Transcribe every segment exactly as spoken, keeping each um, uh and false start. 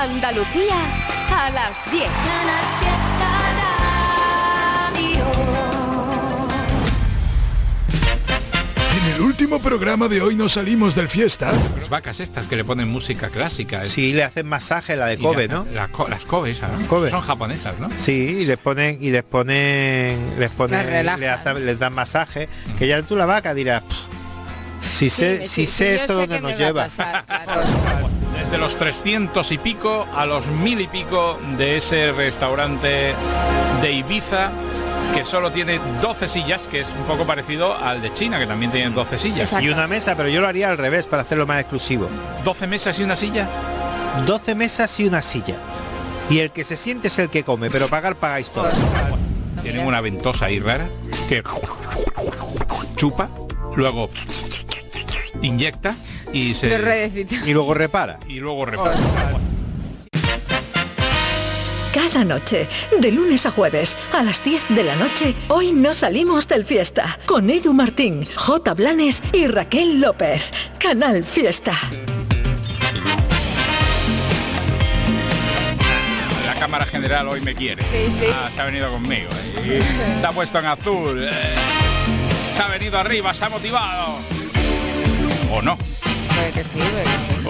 Andalucía a las diez. En el último programa de hoy nos salimos del fiesta. Las vacas estas que le ponen música clásica. Sí, le hacen masaje, la de Kobe, la, ¿no? La, la, las Kobe, esas, ¿no? Kobe. Son japonesas, ¿no? Sí, y les ponen, y les ponen, les ponen, les, hace, les dan masaje. Mm. Que ya tú la vaca dirás, si sí, sé, me, si sí, sé sí, esto donde nos lleva. Pasar, claro. Desde los trescientos y pico a los mil y pico de ese restaurante de Ibiza, que solo tiene doce sillas, que es un poco parecido al de China, que también tiene doce sillas. Exacto. Y una mesa, pero yo lo haría al revés para hacerlo más exclusivo. ¿doce mesas y una silla? doce mesas y una silla. Y el que se siente es el que come, pero pagar pagáis todos. Tienen una ventosa ahí rara que chupa, luego inyecta y se y luego repara. Y luego repara. Cada noche, de lunes a jueves, a las diez de la noche, hoy nos salimos del Fiesta, con Edu Martín, J. Blanes y Raquel López. Canal Fiesta. La Cámara General hoy me quiere. Sí, sí. Ah, se ha venido conmigo. ¿eh? Se ha puesto en azul. Eh, se ha venido arriba, se ha motivado. ¿O no? Puede que sí, puede que sí.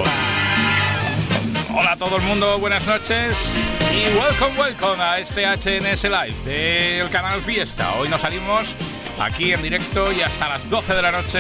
Hola a todo el mundo, buenas noches y welcome, welcome a este H N S Live del canal Fiesta. Hoy nos salimos aquí en directo y hasta las doce de la noche.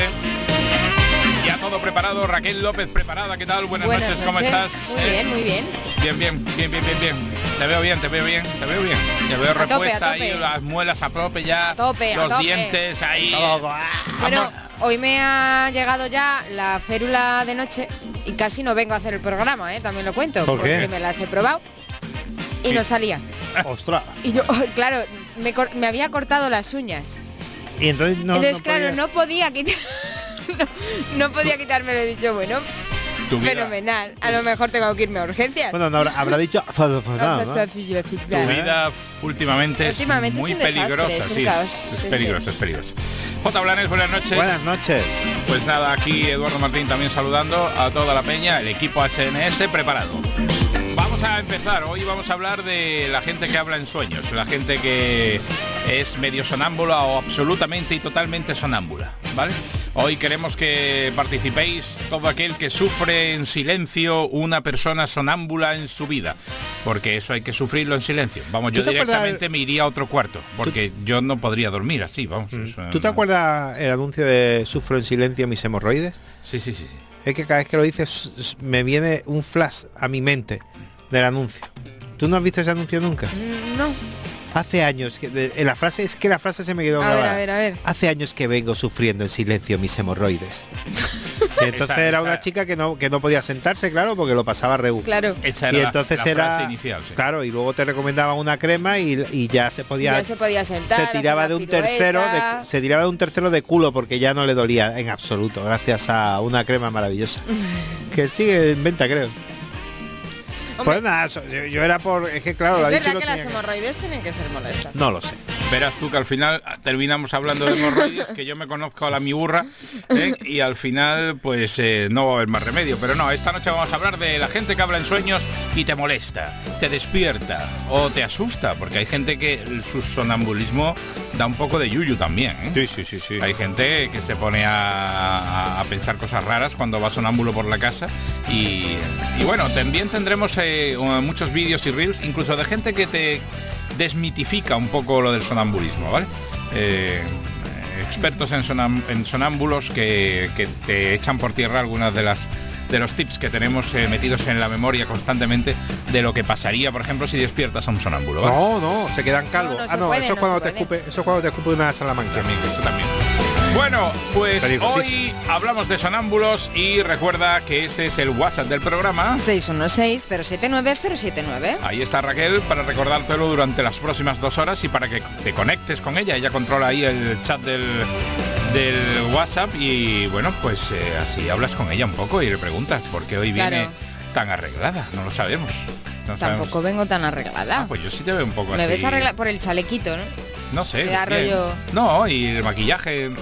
Ya todo preparado, Raquel López preparada, ¿qué tal? Buenas, buenas noches, noches, ¿cómo estás? Muy ¿Eh? bien, muy bien. Bien, bien, bien, bien, bien, bien. Te veo bien, te veo bien, te veo bien. Te veo a repuesta tope, a tope. ahí, las muelas a tope ya, a tope, los a tope. dientes ahí. Bueno, hoy me ha llegado ya la férula de noche y casi no vengo a hacer el programa, ¿eh? También lo cuento. ¿Por qué? Porque me las he probado y ¿Qué? no salía. Ostras. Y yo, claro, me, me había cortado las uñas. Y entonces no Entonces, no claro, podías... no podía quitar... no, no podía quitármelo, he dicho, bueno... Tu vida. Fenomenal. A lo mejor tengo que irme a urgencias. Bueno, no, habrá, habrá dicho... ¿no? Tu vida últimamente, últimamente es muy es un desastre, peligrosa, es un sí. caos. Es Sí, peligroso, sí. es peligroso. J. Blanes, buenas noches. Buenas noches. Pues nada, aquí Eduardo Martín también saludando a toda la peña, el equipo H N S preparado. Vamos a empezar, hoy vamos a hablar de la gente que habla en sueños, la gente que es medio sonámbula o absolutamente y totalmente sonámbula, ¿vale? Hoy queremos que participéis todo aquel que sufre en silencio una persona sonámbula en su vida, porque eso hay que sufrirlo en silencio. Vamos, yo directamente me iría a otro cuarto, porque ¿Tú? yo no podría dormir así, vamos. Mm. Eso, ¿Tú te acuerdas el anuncio de sufro en silencio mis hemorroides? Sí, sí, sí, sí. Es que cada vez que lo dices me viene un flash a mi mente del anuncio. ¿Tú no has visto ese anuncio nunca? No. Hace años que de, la frase es que la frase se me quedó a grabada. ver, a ver, a ver. Hace años que vengo sufriendo en silencio mis hemorroides. Entonces esa, era una esa. chica que no que no podía sentarse, claro, porque lo pasaba regu. Claro. Esa era y entonces la, la era frase inicial, sí. Claro, y luego te recomendaban una crema y, y ya se podía ya se podía sentar. Se tiraba de un pirueta. tercero de, se tiraba de un tercero de culo porque ya no le dolía en absoluto, gracias a una crema maravillosa. Que sigue en venta, creo. Pues nada, yo, yo era por... Es que claro... Es la verdad que las que... hemorroides tienen que ser molestas. No lo sé. Verás tú que al final terminamos hablando de hemorroides, que yo me conozco a la mi burra, ¿eh? Y al final pues eh, no va a haber más remedio. Pero no, esta noche vamos a hablar de la gente que habla en sueños y te molesta, te despierta o te asusta, porque hay gente que su sonambulismo da un poco de yuyu también, ¿eh? Sí, sí, sí, sí. Hay gente que se pone a, a pensar cosas raras cuando va sonámbulo por la casa y, y bueno, también tendremos eh, muchos vídeos y reels, incluso de gente que te desmitifica un poco lo del sonambulismo, ¿vale? Eh, expertos en, sonam, en sonámbulos que, que te echan por tierra algunas de las de los tips que tenemos eh, metidos en la memoria constantemente de lo que pasaría, por ejemplo, si despiertas a un sonámbulo, ¿vale? No, no, se quedan calvos. No, no ah, no, puede, eso es no cuando te puede. escupe, eso es cuando te escupe una salamanca. También, eso también. Bueno, pues hoy hablamos de sonámbulos y recuerda que este es el WhatsApp del programa. seis uno seis, cero siete nueve, cero siete nueve. Ahí está Raquel para recordártelo durante las próximas dos horas y para que te conectes con ella. Ella controla ahí el chat del, del WhatsApp y bueno, pues eh, así hablas con ella un poco y le preguntas por qué hoy viene Claro. tan arreglada. No lo sabemos. No Tampoco sabemos. vengo tan arreglada. Ah, pues yo sí te veo un poco Me así. ves arreglada por el chalequito, ¿no? No sé. Me da bien. rollo- No, y el maquillaje.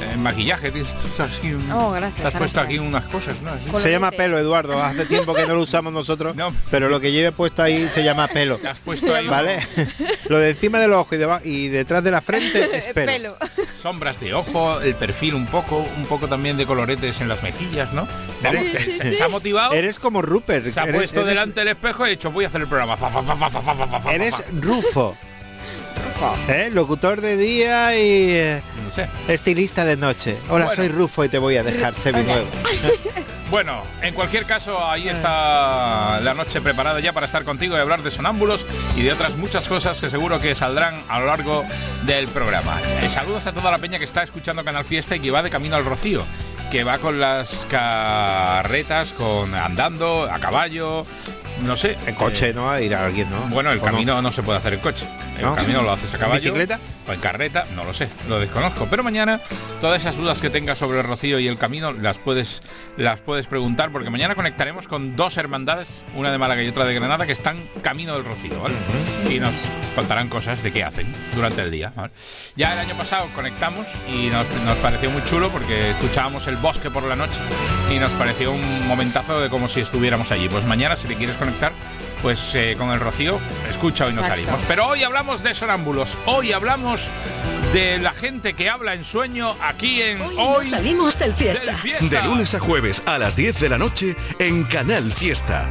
eh, maquillaje, tienes así, Oh, gracias, te has puesto gracias. aquí unas cosas, ¿no? Así. Se llama pelo, Eduardo. Hace tiempo que no lo usamos nosotros, No. pero lo que lleve puesto ahí se llama pelo. Te has puesto ahí ¿Vale? Lo de encima del ojo y, debajo, y detrás de la frente es pelo. Pelo. sombras de ojo, el perfil un poco, un poco también de coloretes en las mejillas, ¿no? Vamos, Sí, sí, que sí. se ha motivado, Eres como Rupert. se ha eres, puesto eres- delante del espejo y ha dicho, voy a hacer el programa. Fa, fa, fa, fa, fa, fa, fa, fa, fa, Eres fa. Rufo. ¿Eh? Locutor de día y eh, No sé. estilista de noche. Hola, Bueno. soy Rufo y te voy a dejar seminuevo. Bueno, en cualquier caso, ahí está la noche preparada ya para estar contigo y hablar de sonámbulos y de otras muchas cosas que seguro que saldrán a lo largo del programa. Eh, saludos a toda la peña que está escuchando Canal Fiesta y que va de camino al Rocío, que va con las carretas, con andando, a caballo, no sé. En coche, eh, ¿no? Ir a alguien, ¿no? Bueno, el ¿O no? camino no? se puede hacer en coche. El ¿No? camino lo haces a ¿En caballo. bicicleta? O en carreta, no lo sé, lo desconozco. Pero mañana todas esas dudas que tengas sobre el Rocío y el camino las puedes las puedes preguntar, porque mañana conectaremos con dos hermandades, una de Málaga y otra de Granada, que están camino del Rocío, ¿vale? Y nos contarán cosas de qué hacen durante el día, ¿vale? Ya el año pasado conectamos y nos, nos pareció muy chulo porque escuchábamos el bosque por la noche y nos pareció un momentazo de como si estuviéramos allí. Pues mañana, si te quieres conectar, pues eh, con el Rocío, escucha, hoy nos Exacto. salimos. Pero hoy hablamos de sonámbulos, hoy hablamos de la gente que habla en sueño aquí en Hoy, Hoy nos salimos del fiesta. del Fiesta. De lunes a jueves a las diez de la noche en Canal Fiesta.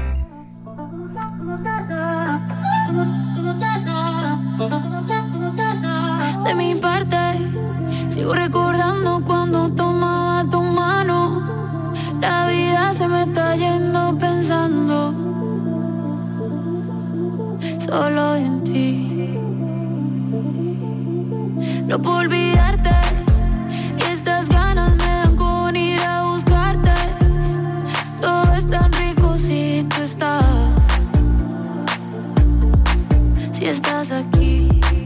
De mi parte, sigo recordando cuando tomaba tu mano. La vida se me está yendo pensando solo en ti. No puedo olvidarte y estas ganas me dan con ir a buscarte. Todo es tan rico si tú estás, si estás aquí.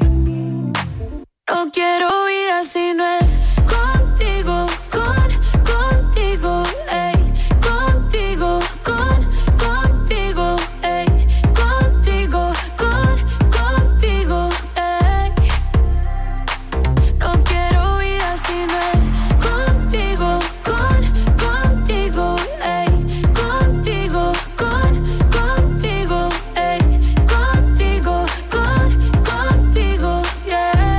No quiero vida si no es contigo, con, contigo, ey, contigo, con, contigo, ey, contigo, con, contigo, ey. No quiero vida si no es contigo, con, contigo, ey, contigo, con, contigo, ey, contigo, con, contigo, yeah.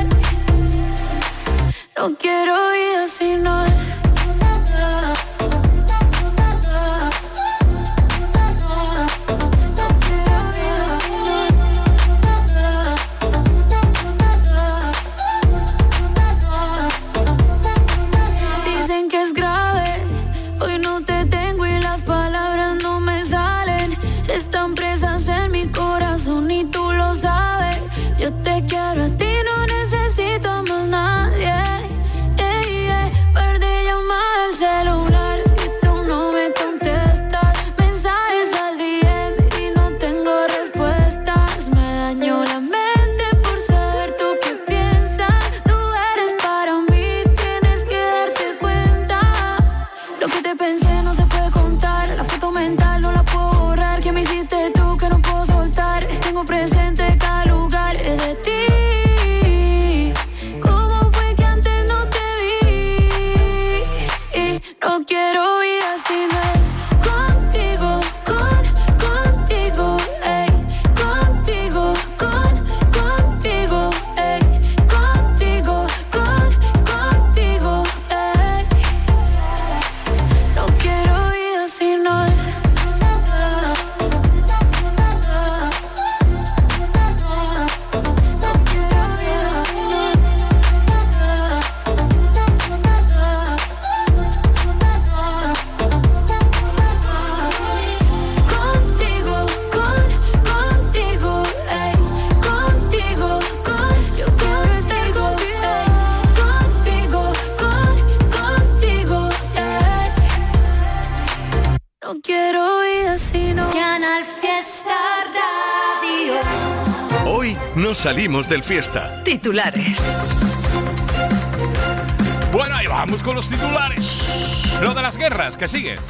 No quiero vida si no es. Dicen que es grave, hoy no te tengo y las palabras no me salen. Están presas en mi corazón y tú lo sabes. Yo te quiero a ti, no necesito a más nadie. Ey, ey, perdí llamada al celular y tú no me contestas. Mensajes al D M y no tengo respuestas. Me dañó la mente por saber tú qué piensas. Tú eres para mí, tienes que darte cuenta. Lo que te pensé no se puede contar. La foto mental no la puedo borrar. Que me hiciste tú que no puedo soltar. Tengo presente cada lugar es de ti. ¿Cómo fue que antes no te vi? Y no quiero vida si no es contigo, con, contigo, ey, contigo, con, contigo, ey, contigo, con, contigo, ey. No quiero vida si no es. No quiero vida si no es. Contigo, con, contigo, ey, contigo, con, yo quiero estar contigo, contigo, con, contigo, ey. No quiero vida si no. Canal Fiesta Radio. Hoy nos salimos del Fiesta. Titulares. Bueno, ahí vamos con los titulares. Lo de las guerras, que sigue.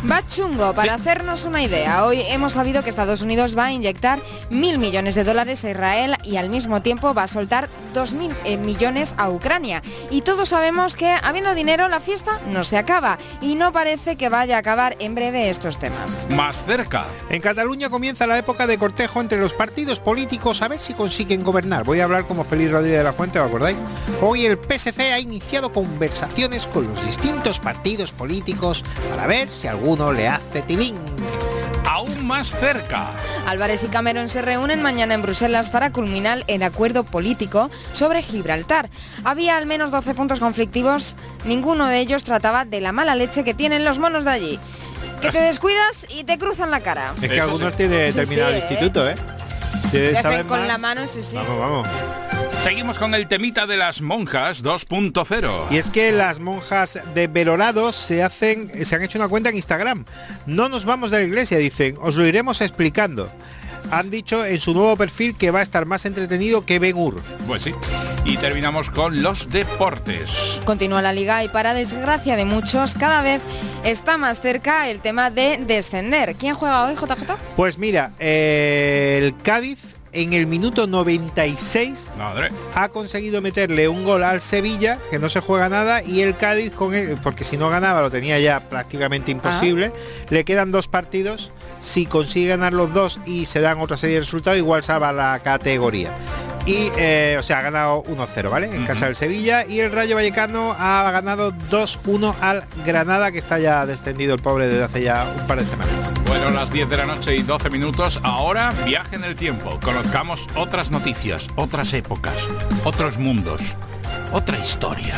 Va chungo, para sí. hacernos una idea. Hoy hemos sabido que Estados Unidos va a inyectar mil millones de dólares a Israel y al mismo tiempo va a soltar dos mil eh, millones a Ucrania. Y todos sabemos que habiendo dinero la fiesta no se acaba y no parece que vaya a acabar en breve estos temas. Más cerca. En Cataluña comienza la época de cortejo entre los partidos políticos a ver si consiguen gobernar. Voy a hablar como Félix Rodríguez de la Fuente, ¿os acordáis? Hoy el P S C ha iniciado conversaciones con los distintos partidos políticos para ver si alguno le hace tilín. Aún más cerca. Álvarez y Cameron se reúnen mañana en Bruselas para culminar el acuerdo político sobre Gibraltar. Había al menos doce puntos conflictivos, ninguno de ellos trataba de la mala leche que tienen los monos de allí. Que te descuidas y te cruzan la cara. Es que Eso algunos sí. tienen terminado sí, sí, el instituto, ¿eh? ¿eh? Hacen con más? La mano, sí, sí. Vamos, vamos. Seguimos con el temita de las monjas dos punto cero. Y es que las monjas de Belorado se hacen, se han hecho una cuenta en Instagram. No nos vamos de la iglesia, dicen, os lo iremos explicando. Han dicho en su nuevo perfil que va a estar más entretenido que Ben-Hur. Pues sí. Y terminamos con los deportes. Continúa la liga y para desgracia de muchos, cada vez está más cerca el tema de descender. ¿Quién juega hoy, J J? Pues mira, eh, el Cádiz en el minuto noventa y seis Madre. ha conseguido meterle un gol al Sevilla, que no se juega nada, y el Cádiz, con el, porque si no ganaba lo tenía ya prácticamente imposible, ah. le quedan dos partidos. Si consigue ganar los dos y se dan otra serie de resultados, igual salva la categoría. Y, eh, o sea, ha ganado uno cero, ¿vale? En uh-huh. casa del Sevilla. Y el Rayo Vallecano ha ganado dos uno al Granada, que está ya descendido el pobre desde hace ya un par de semanas. Bueno, las diez de la noche y doce minutos. Ahora, viaje en el tiempo. Conozcamos otras noticias, otras épocas, otros mundos, otra historia.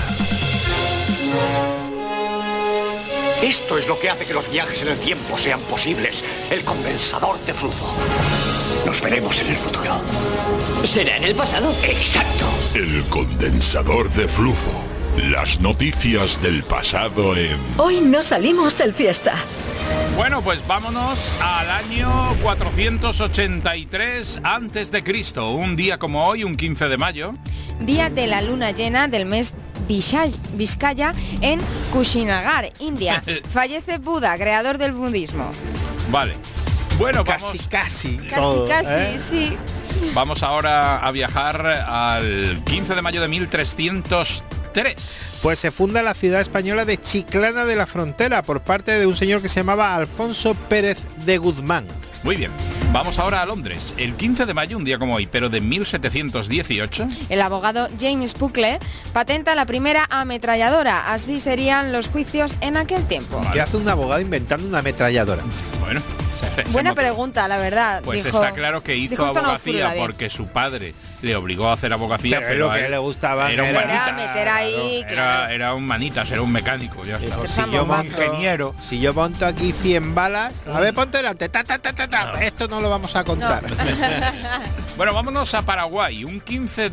Esto es lo que hace que los viajes en el tiempo sean posibles. El condensador de flujo. Nos veremos en el futuro. ¿Será en el pasado? Exacto. El condensador de flujo. Las noticias del pasado en... Hoy no salimos del fiesta. Bueno, pues vámonos al año cuatrocientos ochenta y tres antes de Cristo. Un día como hoy, un quince de mayo. Día de la luna llena del mes Vizcaya en Kushinagar, India. Fallece Buda, creador del budismo. Vale. Bueno, casi, vamos... casi. Casi, todo, casi, ¿eh? sí. Vamos ahora a viajar al quince de mayo de mil trescientos tres. Pues se funda la ciudad española de Chiclana de la Frontera por parte de un señor que se llamaba Alfonso Pérez de Guzmán. Muy bien. Vamos ahora a Londres. El quince de mayo, un día como hoy, pero de mil setecientos dieciocho. El abogado James Buckley patenta la primera ametralladora. Así serían los juicios en aquel tiempo. Vale. ¿Qué hace un abogado inventando una ametralladora? Bueno. Se, se Buena moto. pregunta, la verdad. Pues dijo, está claro que hizo abogacía no porque su padre le obligó a hacer abogacía, pero, pero lo que le gustaba era, era, era meter ahí, era, claro. era un manitas, era un mecánico, ya está. Dijo, si yo monto, ingeniero. Si yo monto aquí cien balas, a ver, ponte delante, ta, ta, ta, ta, ta. No. Esto no lo vamos a contar. No. Bueno, vámonos a Paraguay. Un quince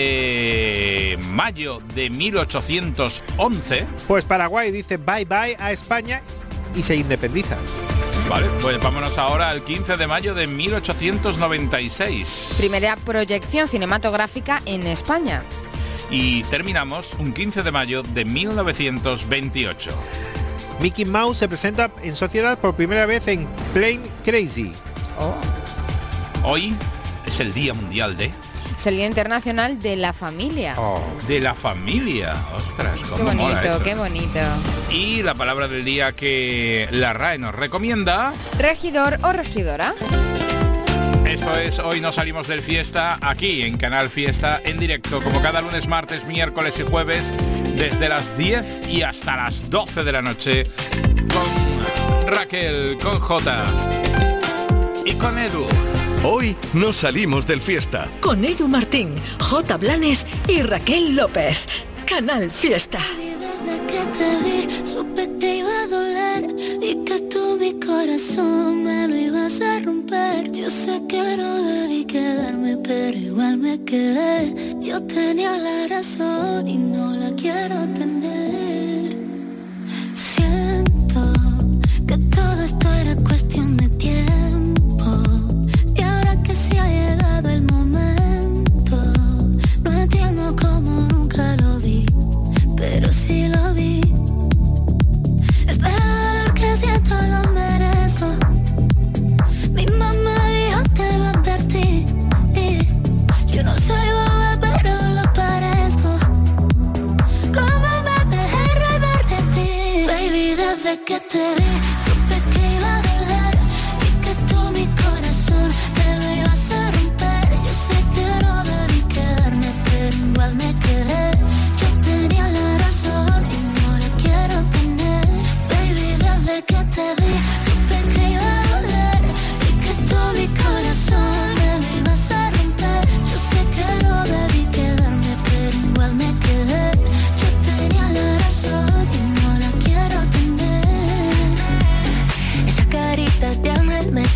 de mayo de mil ochocientos once. Pues Paraguay dice bye bye a España y se independiza. Vale, pues vámonos ahora al quince de mayo de mil ochocientos noventa y seis. Primera proyección cinematográfica en España. Y terminamos un quince de mayo de mil novecientos veintiocho. Mickey Mouse se presenta en sociedad por primera vez en Plain Crazy. Oh. Hoy es el Día Mundial de... Es el Día Internacional de la Familia. Oh, de la familia. Ostras, cómo qué bonito, mola eso. Qué bonito. Y la palabra del día que la R A E nos recomienda... Regidor o regidora. Esto es Hoy no salimos del fiesta, aquí en Canal Fiesta, en directo, como cada lunes, martes, miércoles y jueves, desde las diez y hasta las doce de la noche, con Raquel, con Jota y con Edu. Hoy no salimos del fiesta. Con Edu Martín, J. Blanes y Raquel López. Canal Fiesta. Desde que te vi, supe que iba a doler y que tú mi corazón me lo ibas a romper. Yo sé que no debí quedarme, pero igual me quedé. Yo tenía la razón y no la quiero tener. Siento que todo esto era cuestión de tiempo. Si ha llegado el momento, no entiendo cómo nunca lo vi, pero sí lo vi. Este dolor que siento lo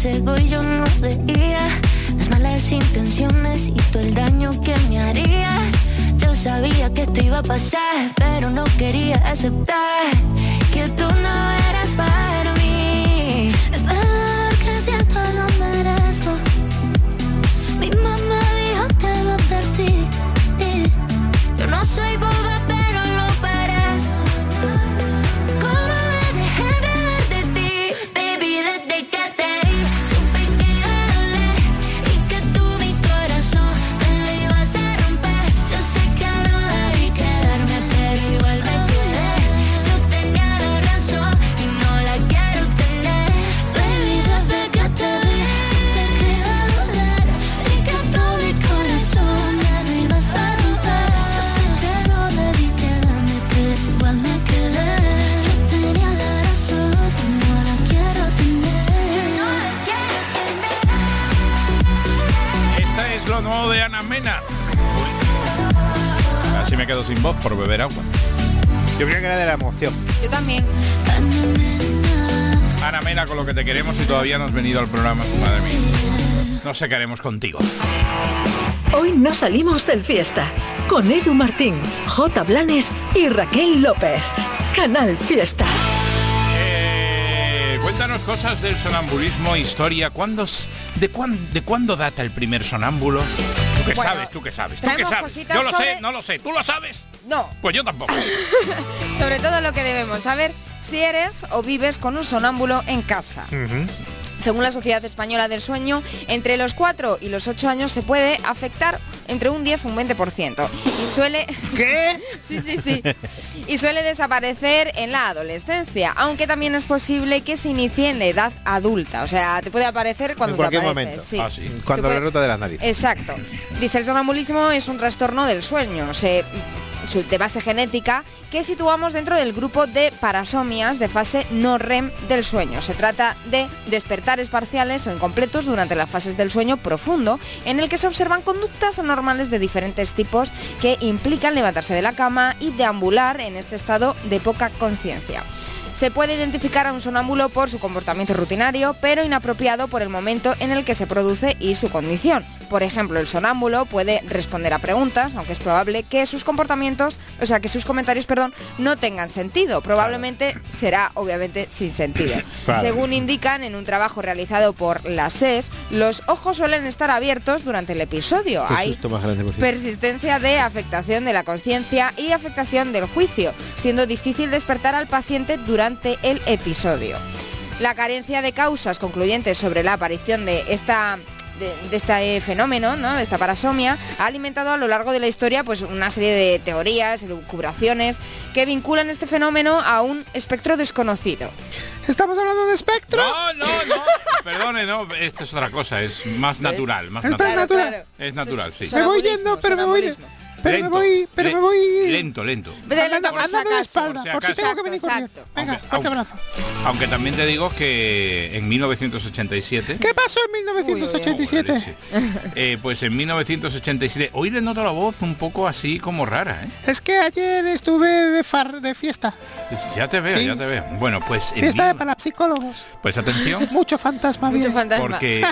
ciego y yo no veía las malas intenciones y todo el daño que me harías. Yo sabía que esto iba a pasar, pero no quería aceptar que tú no eras para mí. Este dolor que siento lo merezco. Mi mamá dijo que lo perdí. Yo no soy boba, pero lo parezco. ¿Cómo me dejé enredar de ti? Baby, desde que te vi, supe que iba a doler y que tú mi corazón me lo ibas a romper. Yo sé que no debí quedarme, pero igual me quedé. Yo tenía la razón y no la quiero tener. Baby, desde que te vi, supe que iba a doler y que tú mi corazón me lo ibas a romper. Yo sé que no debí quedarme, pero igual me quedé. Yo tenía la razón y no la quiero tener. No la quiero tener. Esta es lo nuevo de Ana Mena. Así me quedo sin voz por beber agua. Yo creo que era de la emoción. Yo también. Ana Mena, con lo que te queremos y todavía no has venido al programa. Madre mía. No sé qué haremos contigo. Hoy no salimos del fiesta. Con Edu Martín, J. Blanes y Raquel López. Canal Fiesta. Eh, cuéntanos cosas del sonambulismo, historia. ¿Cuándo, s- de, cuán, ¿De cuándo data el primer sonámbulo? ¿Tú qué Bueno, sabes? ¿Tú qué sabes? ¿Tú qué traemos sabes? cositas Yo lo sobre- sé, no lo sé. ¿Tú lo sabes? No, Pues yo tampoco. sobre todo lo que debemos saber si eres o vives con un sonámbulo en casa. Ujú. Según la Sociedad Española del Sueño, entre los cuatro y los ocho años se puede afectar entre un diez y un veinte por ciento. Y suele... ¿Qué? Sí, sí, sí. Y suele desaparecer en la adolescencia, aunque también es posible que se inicie en la edad adulta. O sea, te puede aparecer cuando En cualquier te aparece. momento. Sí. Ah, sí. Cuando Te le puede- rota de la nariz. Exacto. Dice, el sonambulismo es un trastorno del sueño. Se su- de base genética que situamos dentro del grupo de parasomias de fase no R E M del sueño. Se trata de despertares parciales o incompletos durante las fases del sueño profundo en el que se observan conductas anormales de diferentes tipos que implican levantarse de la cama y deambular en este estado de poca conciencia. Se puede identificar a un sonámbulo por su comportamiento rutinario, pero inapropiado por el momento en el que se produce y su condición. Por ejemplo, el sonámbulo puede responder a preguntas, aunque es probable que sus comportamientos, o sea, que sus comentarios, perdón, no tengan sentido. Probablemente será, obviamente, sin sentido. Claro. Según indican en un trabajo realizado por la S E S, los ojos suelen estar abiertos durante el episodio. Qué Hay susto más grande, por cierto. persistencia de afectación de la conciencia y afectación del juicio, siendo difícil despertar al paciente durante el episodio. La carencia de causas concluyentes sobre la aparición de esta de, de este fenómeno, ¿no?, de esta parasomia, ha alimentado a lo largo de la historia pues una serie de teorías, elucubraciones que vinculan este fenómeno a un espectro desconocido. ¿Estamos hablando de espectro? No, no, no. Perdone, no. Esto es otra cosa. Es más natural. Más Esto es natural. natural. Es natural, sí. Me voy yendo, pero me voy... Pero Lento, me voy... Pero le- me voy... Lento, lento. Vete lento Andando, por si andando de acaso. espalda, por si por si acaso. tengo que venir corriendo. Exacto. Venga, Aunque- fuerte aunque- abrazo. Aunque también te digo que en mil novecientos ochenta y siete... ¿Qué pasó en mil novecientos ochenta y siete? Joder, leche. Eh, pues en mil novecientos ochenta y siete... Hoy le noto la voz un poco así como rara, ¿eh? Es que ayer estuve de far de fiesta. Ya te veo, Sí. ya te veo. Bueno, pues... en Fiesta de mil- parapsicólogos. Pues atención, Mucho fantasma Mucho bien. fantasma. porque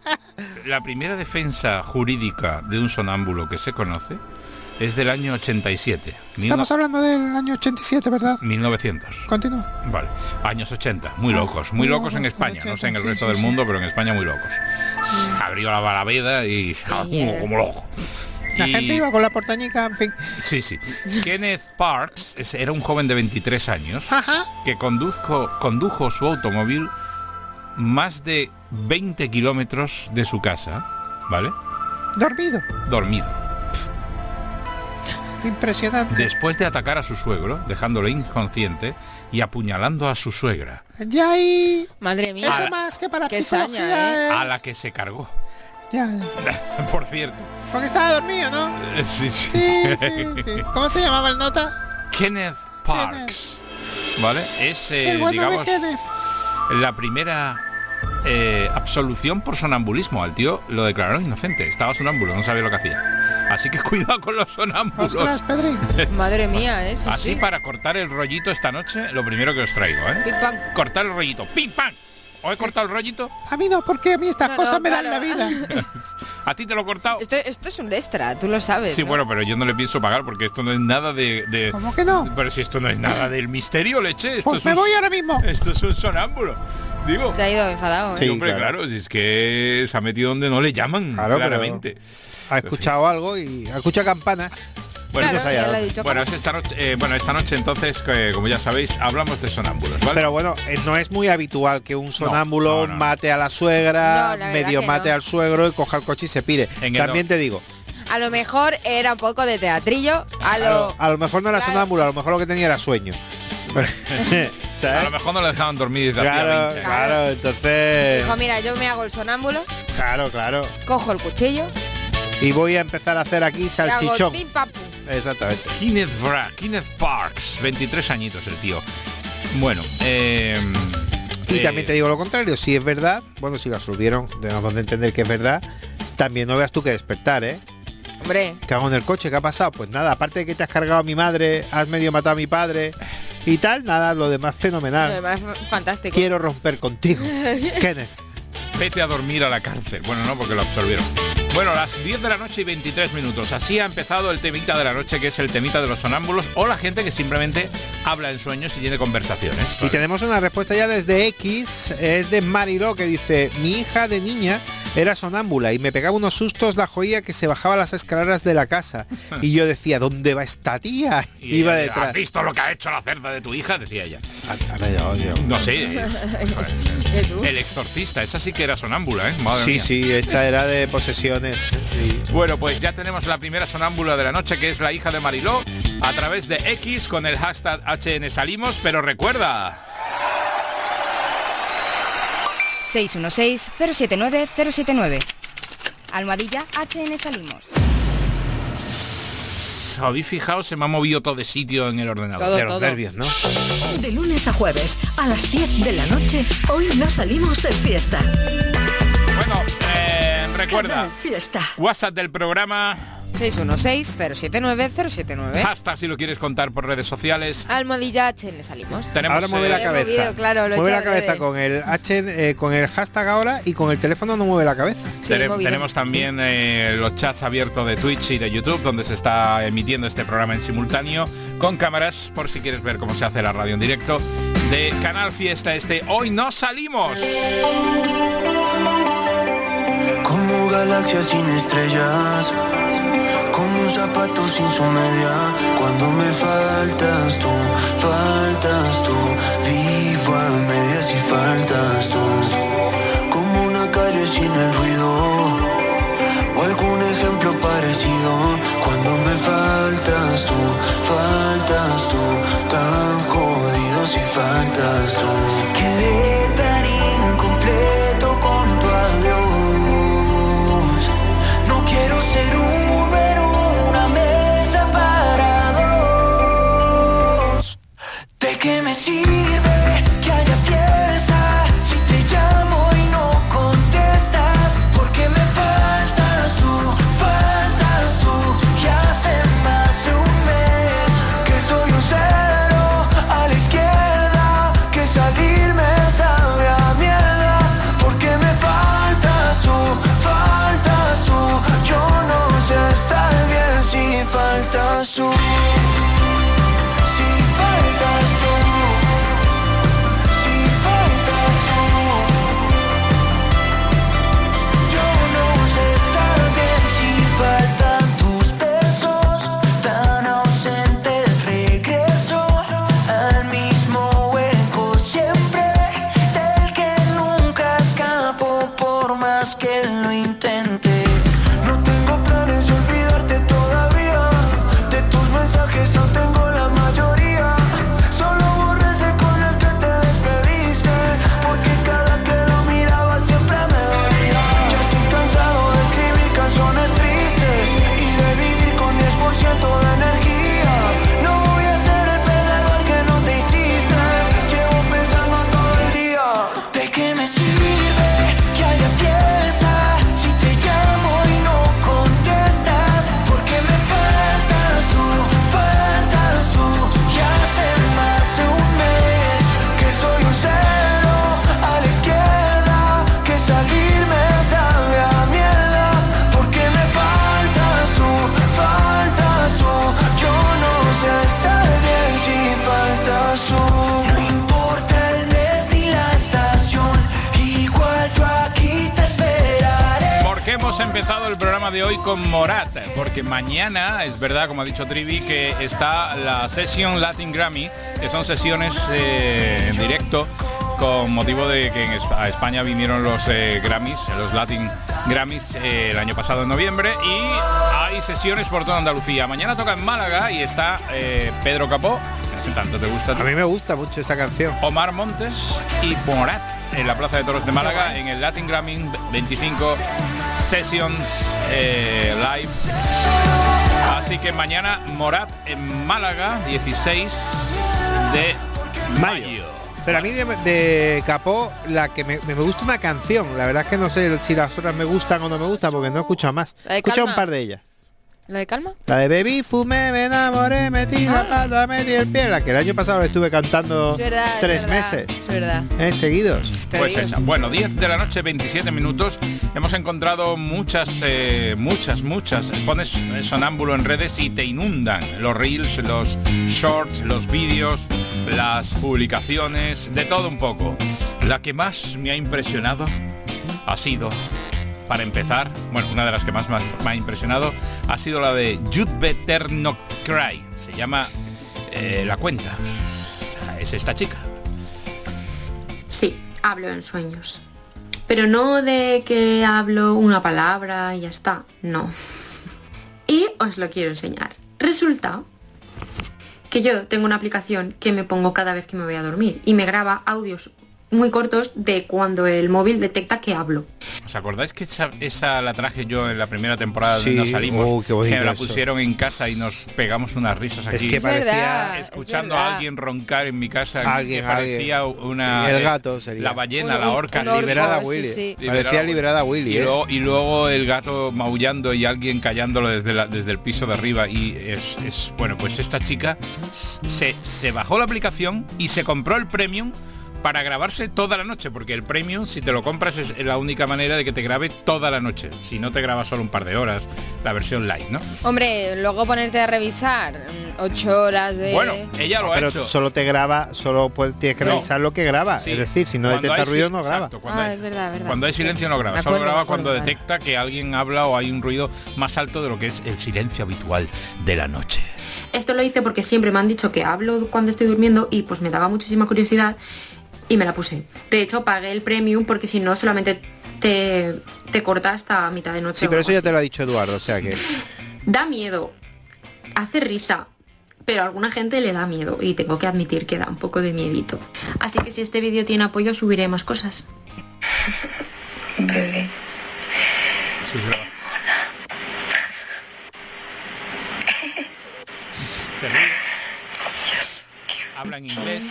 la primera defensa jurídica de un sonámbulo que se conoce es del año ochenta y siete. Estamos hablando del año ochenta y siete, ¿verdad? mil novecientos. Continúa. Vale, años ochenta, muy Ah, locos, muy muy locos en locos, España, no sé en el sí, resto sí, del sí. mundo, pero en España muy locos. Abrió la baraveda y ah, como, como loco. La Y- gente iba con la portañica, en fin. Sí, sí. Kenneth Parks es- era un joven de veintitrés años Ajá. que conduzco, condujo su automóvil más de veinte kilómetros de su casa, ¿vale? Dormido. Dormido. Impresionante. Después de atacar a su suegro, dejándole inconsciente y apuñalando a su suegra, Ya hay... Madre mía. Eso más que para Qué psicología. saña, ¿eh? a la que se cargó. Ya, ya. Por cierto. Porque estaba dormido, ¿no? Eh, Sí, sí. Sí, sí, sí. ¿Cómo se llamaba el nota? Kenneth Parks, ¿vale? Es, eh, el bueno digamos, de Kenneth. la primera eh, absolución por sonambulismo. Al tío lo declararon inocente. Estaba sonámbulo, no sabía lo que hacía. Así que cuidado con los sonámbulos. Ostras, Pedrín. Madre mía, ¿eh? Sí, Así sí. para cortar el rollito esta noche, lo primero que os traigo, ¿eh? Pim, pam. Cortar el rollito. ¡Pim, pam! ¿Os he cortado el rollito? A mí no, porque a mí estas No, cosas no, me dan claro. la vida. ¿A ti te lo he cortado? Esto, esto es un extra, tú lo sabes. Sí, ¿no? bueno, pero yo no le pienso pagar porque esto no es nada de... de- ¿Cómo que no? Pero si esto no es nada del misterio, leche. Esto Pues es me un- voy ahora mismo. Esto es un sonámbulo. Digo. Se ha ido enfadado. ¿eh? Sí, hombre, claro. claro. si es que se ha metido donde no le llaman, Claro, pero- claramente. Ha escuchado algo y ha escuchado campanas. Bueno, Claro, pues, ya le he dicho bueno, cómo. es esta noche, eh, bueno, esta noche entonces, eh, como ya sabéis, hablamos de sonámbulos, ¿vale? Pero bueno, eh, no es muy habitual que un sonámbulo no, no, no. mate a la suegra, No, la verdad medio que mate no. al suegro y coja el coche y se pire. En el También no. te digo, A lo mejor era un poco de teatrillo. A a lo... lo, a lo mejor no era Claro. sonámbulo, a lo mejor lo que tenía era sueño. a ¿Sabes? lo mejor no le dejaban dormir desde hacía Claro, veinte. claro, entonces... Dijo, mira, yo me hago el sonámbulo, Claro, claro. cojo el cuchillo, Y voy a empezar a hacer aquí y hago salchichón. pim pam pum. Exactamente. Kenneth Bra, Kenneth Parks, veintitrés añitos el tío. Bueno, eh, Y eh, también te digo lo contrario, si es verdad, bueno, si lo absorbieron, debemos de entender que es verdad, también no veas tú que despertar, ¿eh? Hombre, ¿Qué hago en el coche? ¿Qué ha pasado? Pues nada, aparte de que te has cargado a mi madre, has medio matado a mi padre y tal, nada, lo demás fenomenal. además f- fantástico. Quiero romper contigo, Kenneth. Vete a dormir a la cárcel. Bueno, no, porque lo absorbieron. Bueno, las diez de la noche y veintitrés minutos. Así ha empezado el temita de la noche, que es el temita de los sonámbulos o la gente que simplemente habla en sueños y tiene conversaciones. Y tenemos una respuesta ya desde X, es de Mariló, que dice: mi hija de niña era sonámbula y me pegaba unos sustos la joya que se bajaba las escaleras de la casa. Y yo decía, ¿dónde va esta tía? Y, Iba eh, detrás. ¿Has visto lo que ha hecho la cerda de tu hija? Decía ella. A- a ver, odio. No sé. eh, ¿Qué tú? el exorcista, esa sí que era sonámbula, ¿eh? Madre Sí, mía. sí, esta era de posesiones. Sí. Bueno, pues ya tenemos la primera sonámbula de la noche, que es la hija de Mariló, a través de X con el hashtag H N Salimos, pero recuerda... seis uno seis, cero siete nueve, cero siete nueve. Almohadilla H N Salimos. ¿Os habéis fijado? Se me ha movido todo de sitio en el ordenador. Todo, De los todo. nervios, ¿no? De lunes a jueves, a las diez de la noche, hoy no salimos de fiesta. Bueno, eh, recuerda, Canal Fiesta. WhatsApp del programa, seis uno seis, cero siete nueve, cero siete nueve. hashtag si lo quieres contar por redes sociales. Almohadilla H N salimos. Tenemos, Ahora mueve eh, la He cabeza. movido, claro, lo he mueve hecho la cabeza adrede. con el H, eh, con el hashtag ahora y con el teléfono no mueve la cabeza. Sí, Tene- he movido. tenemos también eh, los chats abiertos de Twitch y de YouTube, donde se está emitiendo este programa en simultáneo con cámaras, por si quieres ver cómo se hace la radio en directo de Canal Fiesta este. Hoy no salimos. Como galaxias sin estrellas, como un zapato sin su media. Cuando me faltas tú, faltas tú, vivo a medias y faltas tú. Como una calle sin el ruido, o algún ejemplo parecido. Cuando me faltas tú, faltas tú, tan jodido si faltas tú. Quedé tan incompleto con tu adiós. No quiero ser un número, una mesa para dos. ¿De qué me sirve que haya fiesta si te llamo y no contestas? Porque me faltas tú, faltas tú. Ya hace más de un mes que soy un cero a la izquierda, que salirme sabe a mierda. Porque me faltas tú, faltas tú. Yo no sé estar bien si faltas tú. Si faltas tú, si faltas tú. Yo no sé estar bien si faltan tus besos tan ausentes. Regreso al mismo hueco siempre, del que nunca escapo por más que lo intente. No tengo planes de olvidarte todavía. De tus mensajes no tengo la mayoría. Solo borré ese con el que te despediste, porque cada que lo miraba siempre me dolía. Ya estoy cansado de escribir canciones tristes y de vivir con diez por ciento de energía. No voy a ser el perdedor que no te hiciste. Llevo pensando todo el día. ¿De qué me sirve que haya fiesta empezado el programa de hoy con Morat, porque mañana, es verdad, como ha dicho Trivi, que está la sesión Latin Grammy, que son sesiones eh, en directo con motivo de que en a España vinieron los eh, Grammys, los Latin Grammys eh, el año pasado en noviembre, y hay sesiones por toda Andalucía. Mañana toca en Málaga y está eh, Pedro Capó. Si tanto te gusta. A mí me gusta mucho esa canción. Omar Montes y Morat en la Plaza de Toros de Málaga en el Latin Grammy veinticinco Sessions eh, Live. Así que mañana Morat en Málaga, dieciséis de mayo. Pero a mí de, de Capó, la que me, me gusta una canción. La verdad es que no sé si las otras me gustan o no me gustan porque no he escuchado más. He escuchado un par de ellas. ¿La de Calma? La de Bebí, fumé, me enamoré, metí la pata, metí el pie. La que el año pasado le estuve cantando verdad, tres verdad, meses. Es verdad. ¿Eh? Seguidos. Pues esa. Bueno, diez de la noche, veintisiete minutos. Hemos encontrado muchas, eh, muchas, muchas. Pones Sonámbulo en redes y te inundan los reels, los shorts, los vídeos, las publicaciones, de todo un poco. La que más me ha impresionado ha sido... Para empezar, bueno, una de las que más me ha impresionado ha sido la de You'd Better Not Cry. Se llama eh, La Cuenta. Es esta chica. Sí, hablo en sueños. Pero no de que hablo una palabra y ya está. No. Y os lo quiero enseñar. Resulta que yo tengo una aplicación que me pongo cada vez que me voy a dormir y me graba audios muy cortos de cuando el móvil detecta que hablo. ¿Os acordáis que esa, esa la traje yo en la primera temporada sí, de Nos Salimos? Oh, qué bonito que me la eso. pusieron en casa y nos pegamos unas risas aquí. Es que parecía... verdad, escuchando es a alguien roncar en mi casa. Alguien, que parecía alguien. una... El gato sería. La ballena, Un- la un- orca. un sí. orco, Liberada sí, Willy. sí. Parecía liberada Willy. Y, ¿eh? luego, y luego el gato maullando y alguien callándolo desde, la, desde el piso de arriba. Y es, es bueno, pues esta chica se, se bajó la aplicación y se compró el premium para grabarse toda la noche, porque el premium, si te lo compras, es la única manera de que te grabe toda la noche. Si no, te graba solo un par de horas, la versión light, ¿no? Hombre, luego ponerte a revisar mm, ocho horas de... Bueno, ella lo ha Pero hecho. solo te graba, solo puedes, tienes que No. revisar lo que graba. Sí. Es decir, si no Cuando detecta hay ruido, si- no graba. exacto, cuando, Ah, hay, es verdad, verdad. cuando hay silencio no graba, Me solo acuerdo, graba me acuerdo, cuando vale. detecta que alguien habla o hay un ruido más alto de lo que es el silencio habitual de la noche. Esto lo hice porque siempre me han dicho que hablo cuando estoy durmiendo y pues me daba muchísima curiosidad y me la puse. De hecho, pagué el premium porque si no solamente te, te corta hasta mitad de noche. Sí, o pero algo eso ya así. te lo ha dicho Eduardo, o sea que... Da miedo, hace risa, pero a alguna gente le da miedo y tengo que admitir que da un poco de miedito. Así que si este vídeo tiene apoyo subiré más cosas. Bebé. Sus gra- Se ríe. Habla en inglés.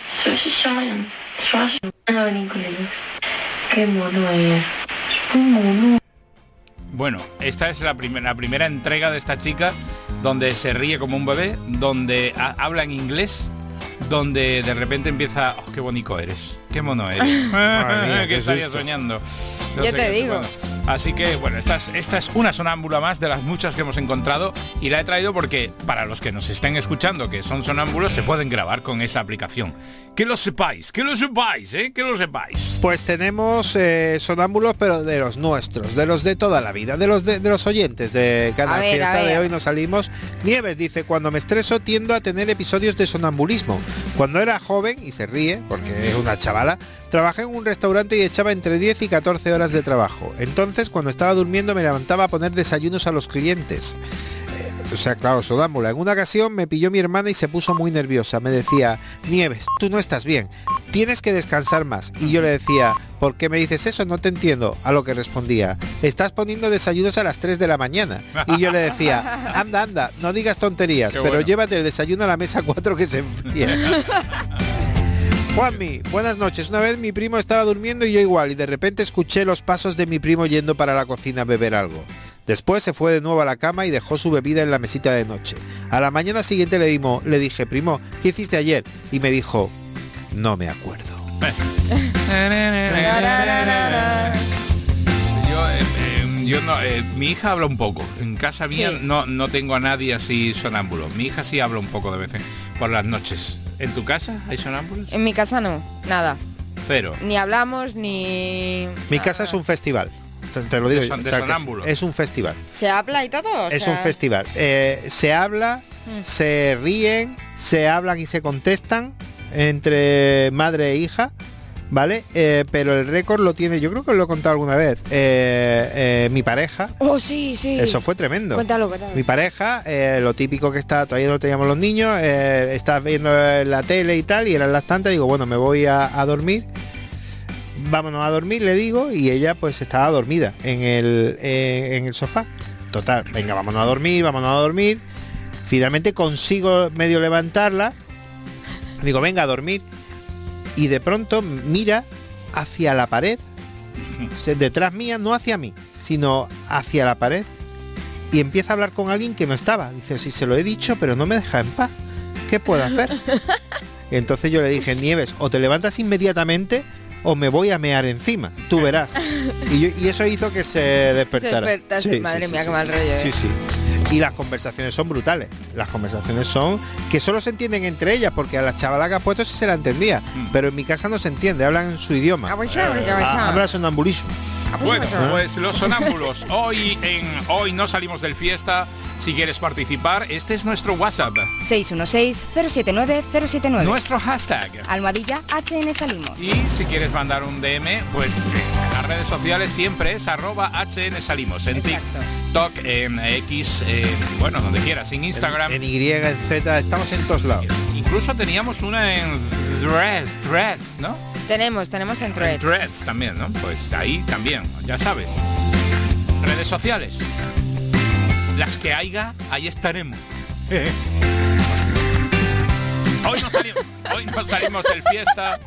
Qué mono es. Un mono. Bueno, esta es la, primer- la primera entrega de esta chica donde se ríe como un bebé, donde ha- habla en inglés, donde de repente empieza, oh, qué bonito eres, qué mono eres. Madre mía, que qué estaría susto. soñando. No Yo sé te qué- digo. bueno, así que bueno, esta es, esta es una sonámbula más de las muchas que hemos encontrado y la he traído porque para los que nos estén escuchando que son sonámbulos se pueden grabar con esa aplicación. Que lo sepáis, que lo sepáis, ¿eh? Que lo sepáis. Pues tenemos eh, sonámbulos, pero de los nuestros, de los de toda la vida, de los de, de los oyentes de Canal A ver, Fiesta a ver. de hoy nos salimos. Nieves dice, cuando me estreso tiendo a tener episodios de sonambulismo. Cuando era joven, y se ríe porque es una chavala, trabajé en un restaurante y echaba entre diez y catorce horas de trabajo. Entonces, cuando estaba durmiendo me levantaba a poner desayunos a los clientes. Eh, o sea, claro, sonámbula. En una ocasión me pilló mi hermana y se puso muy nerviosa. Me decía, Nieves, tú no estás bien, tienes que descansar más. Y yo le decía, ¿por qué me dices eso? No te entiendo. A lo que respondía, estás poniendo desayunos a las tres de la mañana. Y yo le decía, anda, anda, no digas tonterías, Qué pero bueno. llévate el desayuno a la mesa cuatro que se enfría. Juanmi, buenas noches. Una vez mi primo estaba durmiendo y yo igual, y de repente escuché los pasos de mi primo yendo para la cocina a beber algo. Después se fue de nuevo a la cama y dejó su bebida en la mesita de noche. A la mañana siguiente le, dimos, le dije, primo, ¿qué hiciste ayer? Y me dijo, no me acuerdo. Yo, eh, eh, yo no, eh, mi hija habla un poco. En casa mía Sí. no, no tengo a nadie así sonámbulo. Mi hija sí habla un poco de vez en por las noches. ¿En tu casa hay sonámbulos? En mi casa no, nada. Cero. Ni hablamos, ni... Mi casa es un festival. te, te lo digo. De son- de tal que sonámbulos. es, es un festival. ¿Se habla y todo? O Es sea, un festival. Eh, se habla, Mm. se ríen, se hablan y se contestan entre madre e hija, ¿vale? Eh, pero el récord lo tiene, yo creo que os lo he contado alguna vez, eh, eh, mi pareja. Oh, sí, sí. Eso fue tremendo. Cuéntalo, cuéntalo. Mi pareja, eh, lo típico que está, todavía no teníamos los niños, eh, está viendo la tele y tal, y eran las tantas, digo, bueno, me voy a, a dormir. Vámonos a dormir, le digo, y ella pues estaba dormida en el, eh, en el sofá. Total, venga, vámonos a dormir, vámonos a dormir. Finalmente consigo medio levantarla. Digo, venga a dormir. Y de pronto mira hacia la pared. O sea, detrás mía, no hacia mí, sino hacia la pared. Y empieza a hablar con alguien que no estaba. Dice, sí, se lo he dicho, pero no me deja en paz. ¿Qué puedo hacer? Y entonces yo le dije, Nieves, o te levantas inmediatamente o me voy a mear encima, tú verás. Y, yo- y eso hizo que se despertara. Se despertase, madre mía, qué mal rollo, ¿eh? Sí, sí. Y las conversaciones son brutales. Las conversaciones son que solo se entienden entre ellas, porque a la chavala que ha puesto sí se la entendía. Pero en mi casa no se entiende, hablan en su idioma. Ah, habla sonambulismo. Bueno, pues los sonámbulos, hoy en Hoy no salimos del fiesta. Si quieres participar, este es nuestro WhatsApp. seis uno seis, cero siete nueve, cero siete nueve. Nuestro hashtag. Almohadilla H N Salimos. Y si quieres mandar un D M, pues en las redes sociales siempre es arroba H N Salimos. En TikTok, en X, en, bueno, donde quieras, en Instagram. En Y, en Z, estamos en todos lados. Incluso teníamos una en Threads, Threads, ¿no? Tenemos, tenemos en En Threads. Threads también, ¿no? Pues ahí también, ya sabes. Redes sociales. Las que haya, ahí estaremos. Hoy no salimos, hoy no salimos del fiesta.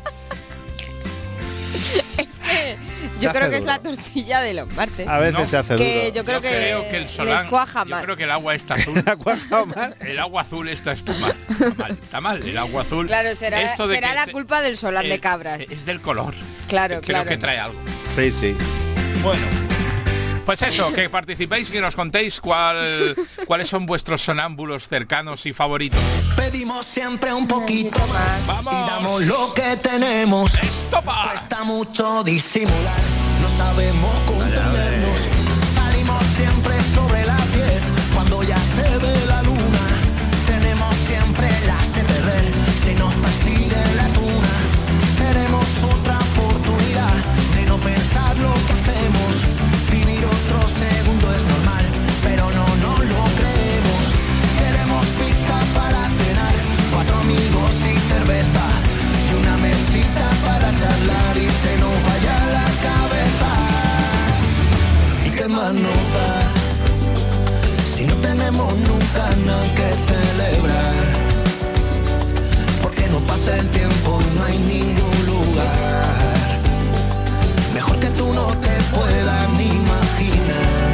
Es que yo hace creo que es duro. la tortilla de los martes. A veces se hace que duro. yo creo Yo que, creo que el les solán, cuaja yo mal. creo que el agua está azul. El agua azul está, está mal. Está mal, está mal, el agua azul. Claro, será, Esto de será que la se- culpa del solán de el- cabras. Es del color. Claro, Creo claro. que trae algo. Sí, sí. Bueno, pues eso, que participéis y que nos contéis cuál, cuáles son vuestros sonámbulos cercanos y favoritos. Pedimos siempre un poquito más. Vamos. Y damos lo que tenemos. Estopa. Cuesta mucho disimular. No sabemos contenernos. Salimos siempre sobre las diez. Cuando ya se ve la luna. Tenemos siempre las de perder. Si nos persigue la tuna. Tenemos otra oportunidad de no pensar lo que hacemos. Vivir otro segundo es normal, pero no nos lo creemos. Queremos pizza para cenar, cuatro amigos y cerveza, y una mesita para charlar y se nos vaya la cabeza. ¿Y qué más nos da? Si no tenemos nunca nada que celebrar. Porque no pasa el tiempo y no hay ningún lugar mejor que tú no te puedas ni imaginar.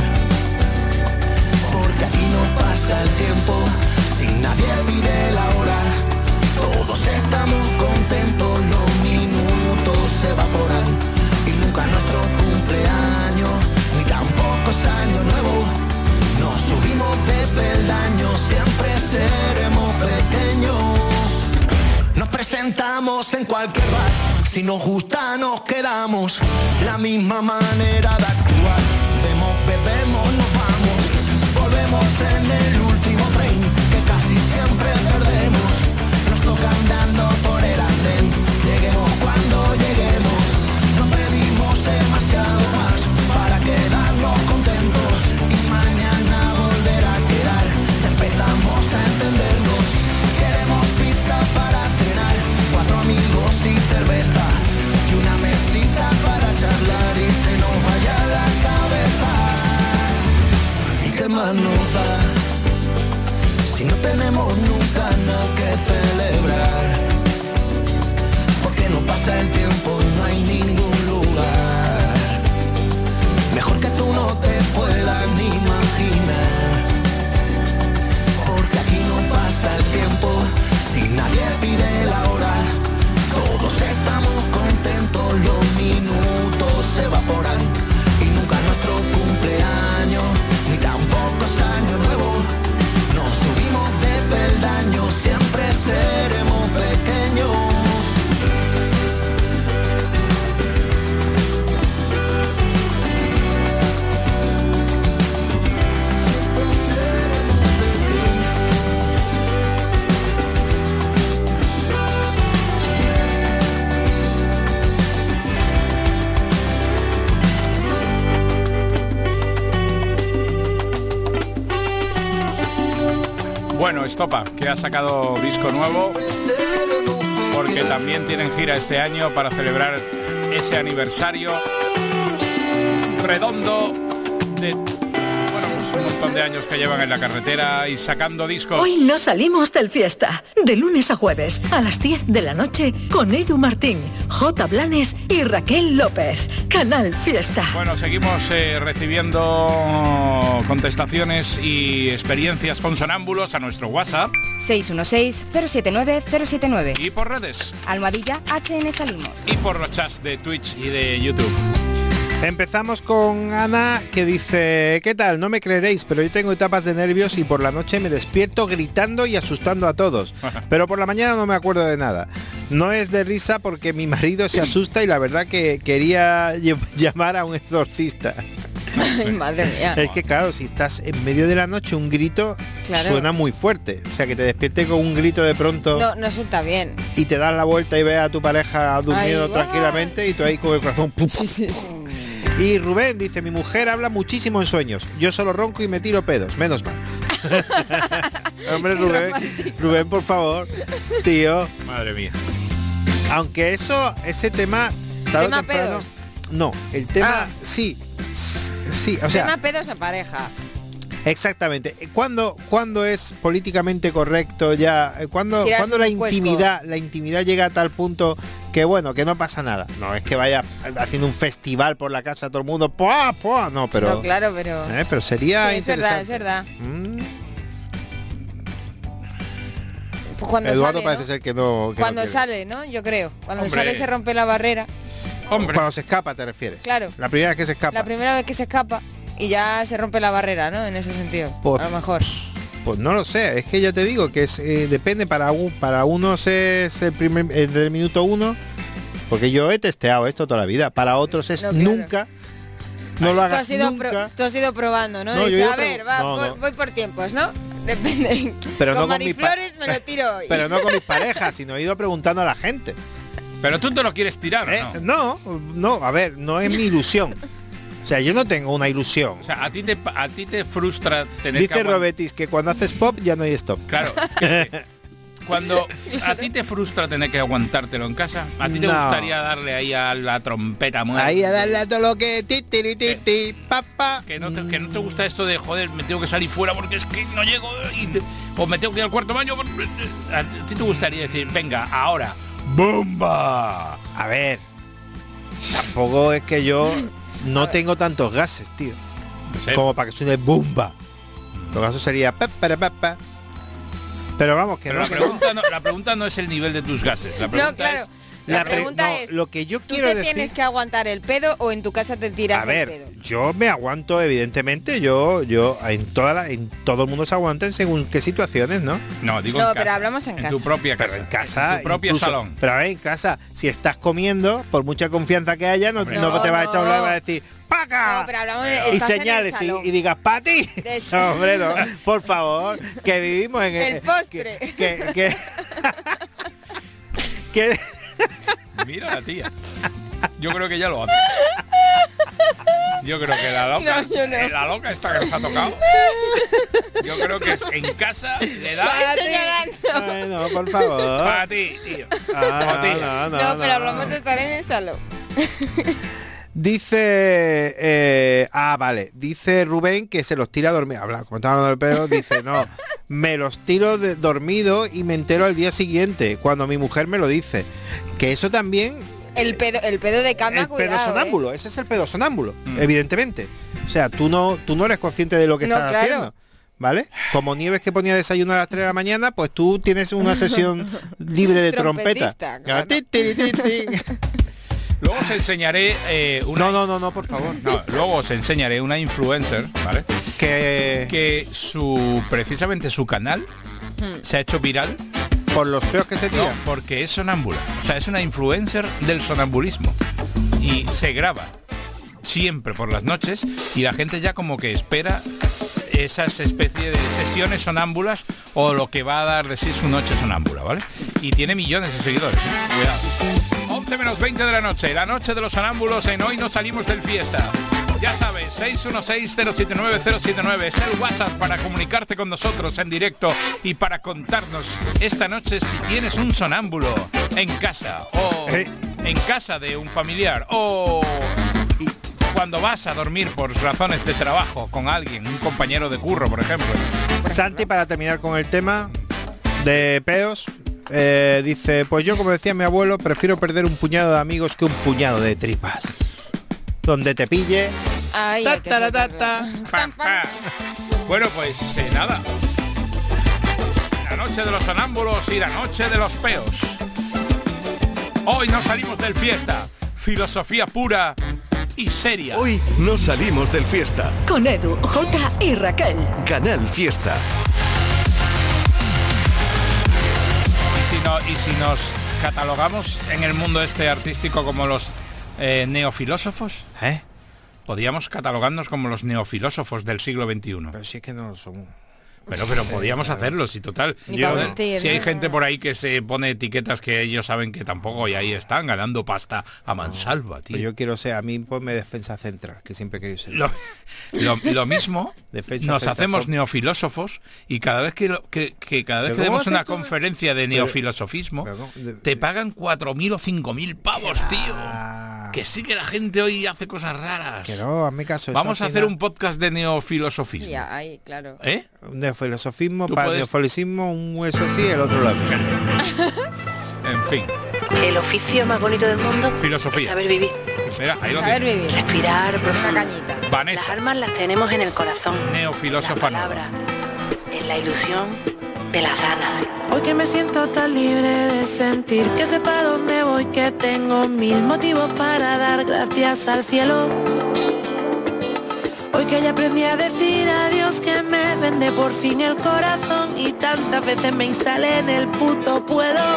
Porque aquí no pasa el tiempo, si nadie pide la hora. Todos estamos contentos, los minutos se evaporan. Y nunca nuestro cumpleaños, ni tampoco es año nuevo. Nos subimos de peldaños, siempre seremos pequeños. Nos presentamos en cualquier bar, si nos gusta nos quedamos. La misma manera de actuar, vemos, bebemos, nos vamos. Volvemos en el último tren, que casi siempre perdemos. Nos toca andando por el andén, lleguemos cuando lleguemos. No pedimos demasiado más, para quedarnos contentos. Y mañana volver a quedar, ya empezamos a entendernos. Queremos pizza para cenar, cuatro amigos y cerveza, y una mesita para charlar y se nos vaya la cabeza. ¿Y qué más nos da? Si no tenemos nunca nada que celebrar. Porque no pasa el tiempo y no hay ningún lugar mejor que tú no te puedas ni imaginar. Porque aquí no pasa el tiempo, si nadie pide la hora. Todos estamos contentos, los minutos se evaporan. Y nunca nuestro cumpleaños, ni tampoco es año nuevo. Nos subimos de peldaños. Bueno, Estopa, que ha sacado disco nuevo, porque también tienen gira este año para celebrar ese aniversario redondo de, bueno, pues un montón de años que llevan en la carretera y sacando discos. Hoy no salimos del fiesta. De lunes a jueves a las diez de la noche con Edu Martín, J. Blanes y Raquel López. Canal Fiesta. Bueno, seguimos eh, recibiendo contestaciones y experiencias con sonámbulos a nuestro WhatsApp. seis uno seis, cero siete nueve, cero siete nueve. Y por redes. Almohadilla H N Salimos. Y por los chats de Twitch y de YouTube. Empezamos con Ana, que dice: ¿qué tal? No me creeréis, pero yo tengo etapas de nervios y por la noche me despierto gritando y asustando a todos. Pero por la mañana no me acuerdo de nada. No es de risa porque mi marido se asusta y la verdad que quería llamar a un exorcista. Ay, madre mía. Es que claro, si estás en medio de la noche, un grito Claro. suena muy fuerte. O sea, que te despierte con un grito de pronto No, no resulta bien. y te das la vuelta y ves a tu pareja durmiendo Ay, tranquilamente y tú ahí con el corazón. Pum, pum. Sí, sí, sí. Y Rubén dice: mi mujer habla muchísimo en sueños. Yo solo ronco y me tiro pedos. Menos mal. Hombre, Rubén, Rubén, por favor, tío. Madre mía. Aunque eso, ese tema, tarde o ¿Tema temprano- pedos? No, el tema, Ah. sí, sí, o sea, Tema pedos a pareja. exactamente. ¿Cuándo, cuándo es políticamente correcto ya? Cuando, Tirarse cuando la un cuesco. intimidad, la intimidad llega a tal punto que bueno, que no pasa nada. No es que vaya haciendo un festival por la casa todo el mundo, ¡pua, pua! No, pero, No, claro, pero... eh, pero sería Sí, es verdad, interesante. es verdad. Mm. Pues cuando Eduardo sale, parece ¿no? ser que no. que no Cuando quiere. sale, ¿no? Yo creo. Cuando Hombre. sale se rompe la barrera. Hombre. Cuando se escapa, te refieres. Claro. La primera vez que se escapa. La primera vez que se escapa y ya se rompe la barrera, ¿no? En ese sentido. Pues- a lo mejor. Pues no lo sé, es que ya te digo que es, eh, depende, para, un, para unos es el primer el del minuto uno, porque yo he testeado esto toda la vida, para otros es No, claro. nunca, no lo Tú hagas has, ido nunca, pro- tú has ido probando, ¿no? No, yo Dices, he ido a ver, pro- va, no, voy, no. voy por tiempos, ¿no? Depende. Pero con no con mi pa- Mariflores me lo tiro hoy. pero no con mis parejas, sino he ido preguntando a la gente. Pero tú te lo quieres tirar, ¿o ¿Eh? no? No, no, a ver, no es mi ilusión. O sea, yo no tengo una ilusión. O sea, a ti te, a ti te frustra tener Dice que aguant- Robetis que cuando haces pop ya no hay stop. Claro, es que cuando a ti te frustra tener que aguantártelo en casa, a ti te No. gustaría darle ahí a la trompeta muerta. Ahí a darle a todo lo que ti, ti, ti, ti, ti, papá. Que no, te, que no te gusta esto de, joder, me tengo que salir fuera porque es que no llego y te- o me tengo que ir al cuarto baño. porque- A ti te gustaría decir, venga, ahora, ¡bomba! A ver, tampoco es que yo no tengo tantos gases, tío. Sí. Como para que suene bomba. En todo caso sería pa, para, pa, pa. Pero vamos, que Pero no, la que no. pregunta no, la pregunta no es el nivel de tus gases. La pregunta No, claro. es, La, La pre- pregunta no, es, lo que yo ¿tú quiero te decir- tienes que aguantar el pedo o en tu casa te tiras A ver, el pedo? yo me aguanto, evidentemente, yo, yo en toda la, en todo el mundo se aguanta en según qué situaciones, ¿no? no, digo No, en pero casa, hablamos en tu casa. propia casa. Pero en casa, en tu propio incluso- salón. Pero a ver, en casa, si estás comiendo, por mucha confianza que haya, no, Hombre, no no, te vas a echar a hablar y no. vas a decir ¡paca! No, pero hablamos Pero- de y estás en el señales y, salón. y digas ¡pa' ti! De- No, hombre, no, por favor, que vivimos en El postre. Que, que, que, que- Mira la tía. Yo creo que ya lo hace. Yo creo que la loca, No, yo no. la loca esta que nos ha tocado. Yo creo que es en casa le da Ay, no, por favor. para ti, tío. Ah, O tía. no, no, No, no, pero no. hablamos de estar en el salón. Dice, eh, ah, vale, dice Rubén que se los tira a dormir. Habla, como estaba hablando del pelo, dice, no, me los tiro de dormido y me entero al día siguiente, cuando mi mujer me lo dice. Que eso también, El pedo, el pedo de cama, el cuidado, pedo ¿eh? sonámbulo, ese es el pedo sonámbulo, Mm. evidentemente. O sea, tú no, tú no eres consciente de lo que No, estás claro. haciendo. ¿Vale? Como Nieves que ponía desayuno a las tres de la mañana, pues tú tienes una sesión libre de trompeta. Trompetista, claro. Ti, ti, ti, ti. Luego os enseñaré eh, una. No, no, no, no, por favor. No, luego os enseñaré una influencer, ¿vale? Que Que su precisamente su canal Hmm. se ha hecho viral. por los peos que se No, tiran. porque es sonámbula. O sea, es una influencer del sonambulismo. Y se graba siempre por las noches y la gente ya como que espera esas especies de sesiones sonámbulas o lo que va a dar de sí su noche sonámbula, ¿vale? Y tiene millones de seguidores, ¿eh? Cuidado. once menos veinte de la noche, la noche de los sonámbulos en Hoy no salimos del fiesta. Ya sabes, seis uno seis, cero siete nueve, cero siete nueve es el WhatsApp para comunicarte con nosotros en directo y para contarnos esta noche si tienes un sonámbulo en casa o en casa de un familiar o cuando vas a dormir por razones de trabajo con alguien, un compañero de curro, por ejemplo. Santi, para terminar con el tema de peos, eh, dice, pues yo, como decía mi abuelo, prefiero perder un puñado de amigos que un puñado de tripas. Donde te pille. Ay, ta, hay que ta, ta, sacarlo. ta. Pa, pa. Bueno, pues eh, nada. La noche de los sonámbulos y la noche de los peos. Hoy nos salimos del fiesta. Filosofía pura y seria. Hoy no salimos del fiesta. Con Edu, Jota y Raquel. Canal Fiesta. Y si, no, y si nos catalogamos en el mundo este artístico como los eh, neofilósofos, ¿Eh? podríamos catalogarnos como los neofilósofos del siglo veintiuno. Pero si es que no lo somos. Pero, pero podíamos hacerlo, si total. Ni Yo- pa' mentir, si hay ¿no? gente por ahí que se pone etiquetas que ellos saben que tampoco, y ahí están ganando pasta a mansalva, tío. Pues yo quiero ser, a mí ponme defensa central, que siempre he querido ser. Lo, lo- lo mismo, Defensa nos central. hacemos neofilósofos y cada vez que, lo- que, que cada vez ¿Pero que cómo demos haces una tú? conferencia de Pero- neofilosofismo, pero no, de- te pagan cuatro mil o cinco mil pavos, tío. Ah, Que sí que la gente hoy hace cosas raras. que no, hazme caso. eso Vamos a al hacer final- un podcast de neofilosofismo. Ya, ahí, claro. ¿Eh? un neofilosofismo, Tú para puedes- neofilosofismo, un eso así, el otro lado. En fin, El oficio más bonito del mundo filosofía. es saber vivir, Mira, ahí lo Saber tienes. vivir. respirar Una profundo. cañita. Las Vanessa, armas las tenemos en el corazón, la neofilósofa nueva. palabra, en la ilusión de las ganas. Hoy que me siento tan libre de sentir que sepa dónde voy, que tengo mil motivos para dar gracias al cielo. Hoy que ya aprendí a decir adiós, que me vende por fin el corazón y tantas veces me instalé en el puto puedo.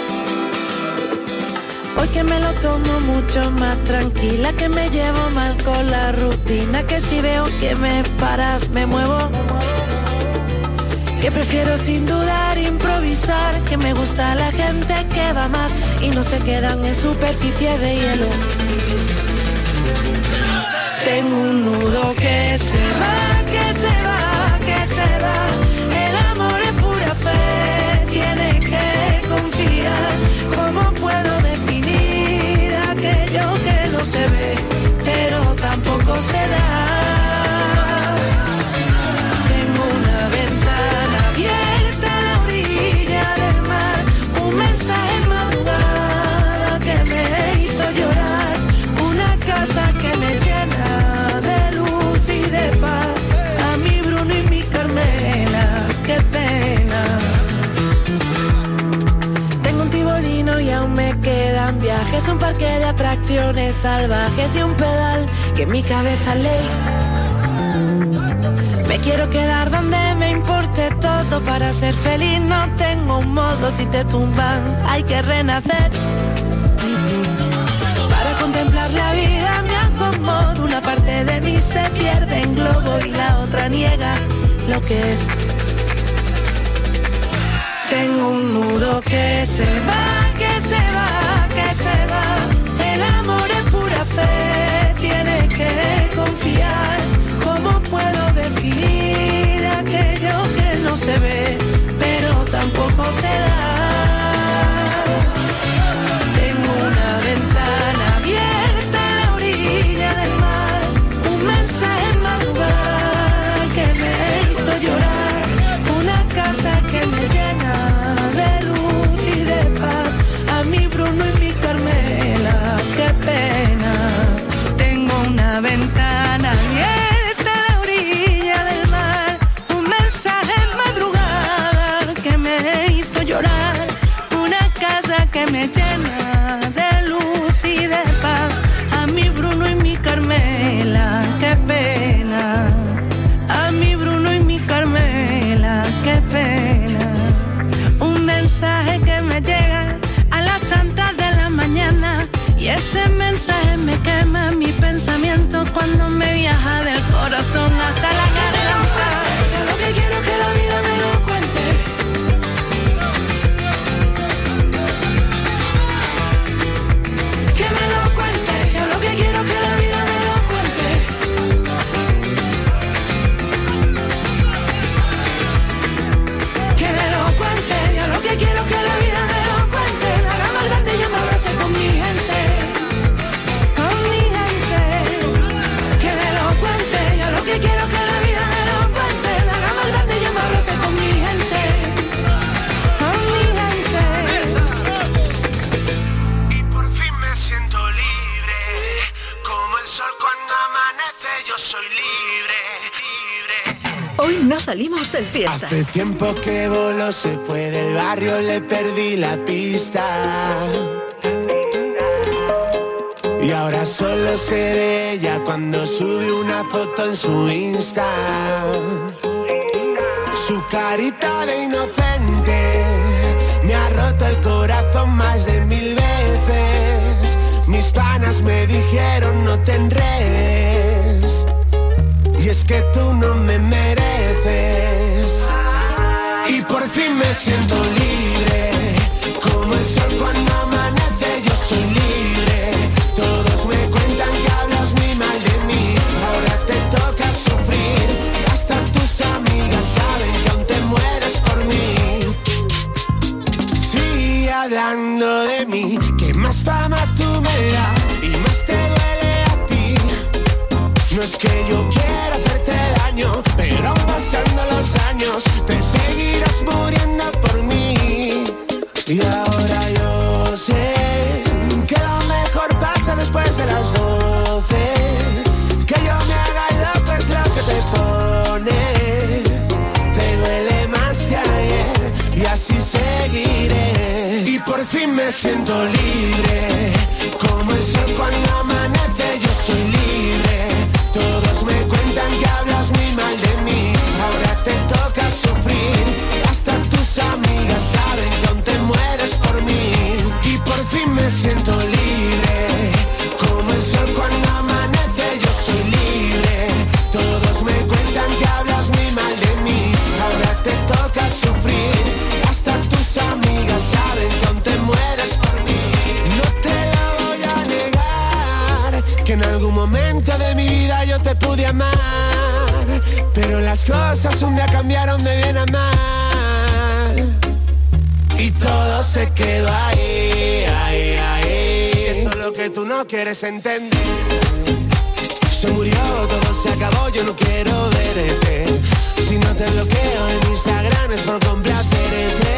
Hoy que me lo tomo mucho más tranquila, que me llevo mal con la rutina, que si veo que me paras me muevo. Que prefiero sin dudar improvisar, que me gusta la gente que va más y no se quedan en superficie de hielo. Tengo un nudo que se va, que se va, que se va. El amor es pura fe, tienes que confiar. ¿Cómo puedo definir aquello que no se ve, pero tampoco se da? Tengo una ventana abierta a la orilla del mar, un mensaje en madrugada que me hizo llorar, una casa que me llena de luz y de paz, a mi Bruno y mi Carmela, qué pena. Tengo un tibolino y aún me quedan viajes, un parque de atracciones salvajes y un pedal que en mi cabeza ley. Me quiero quedar donde me importe todo para ser feliz, no tengo un modo, si te tumban hay que renacer. Para contemplar la vida me acomodo, una parte de mí se pierde en globo y la otra niega lo que es. Tengo un nudo que se va, que se va, que se va. El amor es pura fe, tienes que confiar. ¿Cómo puedo definir aquello que no se ve, pero tampoco se da? Tengo una ventana abierta a la orilla del mar, un mensaje en madrugada que me hizo llorar, una casa que me llena de luz y de paz, a mi Bruno y mi Carmela, qué pena. Tengo una ventana abierta a la orilla del mar, un mensaje en madrugada que me hizo llorar, una casa que me llena de luz y de paz, a mi Bruno y mi Carmela, qué pena. A mi Bruno y mi Carmela, qué pena. Un mensaje que me llega a las tantas de la mañana y ese mensaje me quema mi pensamiento cuando me viaja del corazón hasta la garganta. Yo lo que quiero es que la vida me lo cuente. Que me lo cuente. Yo lo que quiero es que la vida me lo cuente. Hoy no salimos del fiesta. Hace tiempo que voló, se fue del barrio, le perdí la pista. Y ahora solo sé de ella cuando sube una foto en su Insta. Su carita de inocente me ha roto el corazón más de mil veces. Mis panas me dijeron no te enredes, y es que tú no me mereces. Y por fin me siento libre, como el sol cuando amanece, yo soy libre. Todos me cuentan que hablas muy mal de mí, ahora te toca sufrir. Hasta tus amigas saben que aún te mueres por mí. Sigue hablando de mí, que más fama tú me das y más te duele a ti. No es que yo quiera hacerte daño, pero aún pasando los años te seguirás muriendo por mí. Y ahora yo sé que lo mejor pasa después de las doce. Que yo me haga loco es lo que te pone. Te duele más que ayer y así seguiré. Y por fin me siento libre, como el sol cuando amanece, yo soy libre. Todos me cuentan que hablas muy mal de mí, ahora te toca sufrir. Hasta tus amigas saben que aún te mueres por mí. Y por fin me siento libre, como el sol cuando amanece, yo soy libre. Todos me cuentan que hablas muy mal de mí, ahora te toca sufrir. Hasta tus amigas saben que aún te mueres por mí. No te lo voy a negar, que en algún momento de mi vida yo te pude amar, pero las cosas un día cambiaron de bien a mal. Y todo se quedó ahí, ahí, ahí. Eso es lo que tú no quieres entender. Se murió, todo se acabó, yo no quiero verte. Si no te bloqueo en Instagram es por complacerte.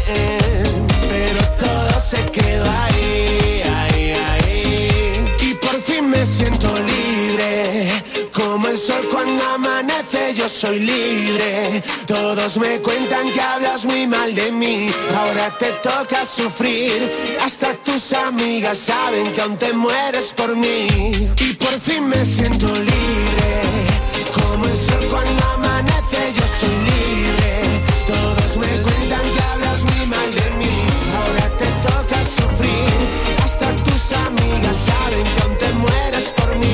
Pero todo se quedó ahí, ahí, ahí. Y por fin me siento libre, como el sol cuando amanece, yo soy libre. Todos me cuentan que hablas muy mal de mí, ahora te toca sufrir. Hasta tus amigas saben que aún te mueres por mí. Y por fin me siento libre, como el sol cuando amanece, yo soy libre. Todos me cuentan que hablas muy mal de mí, ahora te toca sufrir. Hasta tus amigas saben que aún te mueres por mí.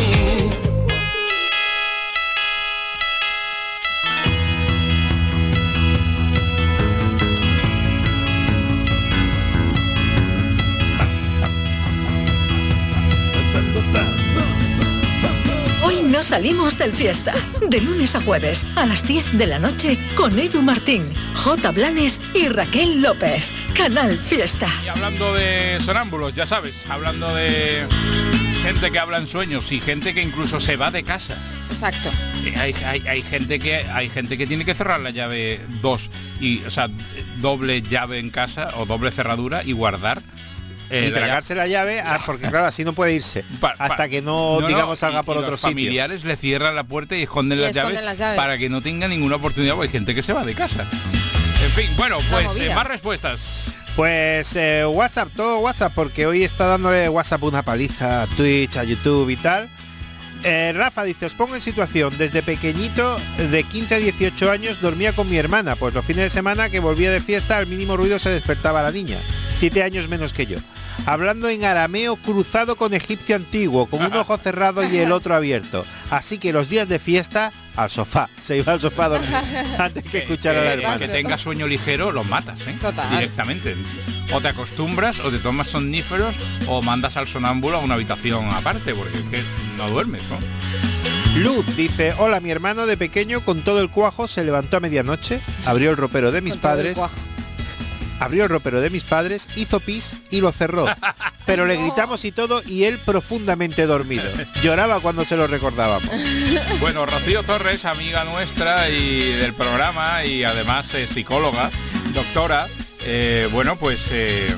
Hoy no salimos del fiesta. De lunes a jueves a las diez de la noche con Edu Martín, J. Blanes y Raquel López. Canal Fiesta. Y hablando de sonámbulos, ya sabes, hablando de gente que habla en sueños y gente que incluso se va de casa. Exacto. Hay, hay, hay gente que hay gente que tiene que cerrar la llave dos y, o sea, doble llave en casa o doble cerradura y guardar. Eh, y tragarse la llave, ah, porque claro, así no puede irse pa, pa, hasta que no, no digamos salga no, por y otro los sitio. Familiares le cierran la puerta y esconden, y las, esconden llaves las llaves para que no tenga ninguna oportunidad, porque hay gente que se va de casa. En fin, bueno, pues eh, más respuestas. Pues eh, WhatsApp, todo WhatsApp, porque hoy está dándole WhatsApp una paliza a Twitch, a YouTube y tal. Eh, Rafa dice, os pongo en situación, desde pequeñito, de quince a dieciocho años, dormía con mi hermana, pues los fines de semana que volvía de fiesta, al mínimo ruido se despertaba la niña, siete años menos que yo, hablando en arameo cruzado con egipcio antiguo, con un ojo cerrado y el otro abierto, así que los días de fiesta, al sofá, se iba al sofá a dormir, antes que escuchar a la hermana. Que tenga sueño ligero, los matas, ¿eh? Total. Directamente. O te acostumbras, o te tomas somníferos, o mandas al sonámbulo a una habitación aparte, porque es que no duermes, ¿no? Luz dice, hola, mi hermano de pequeño con todo el cuajo se levantó a medianoche, abrió el ropero de mis con todo el padres, cuajo. abrió el ropero de mis padres, hizo pis y lo cerró. Pero le gritamos y todo y él profundamente dormido. Lloraba cuando se lo recordábamos. Bueno, Rocío Torres, amiga nuestra y del programa y además eh, psicóloga, doctora, eh, bueno, pues eh,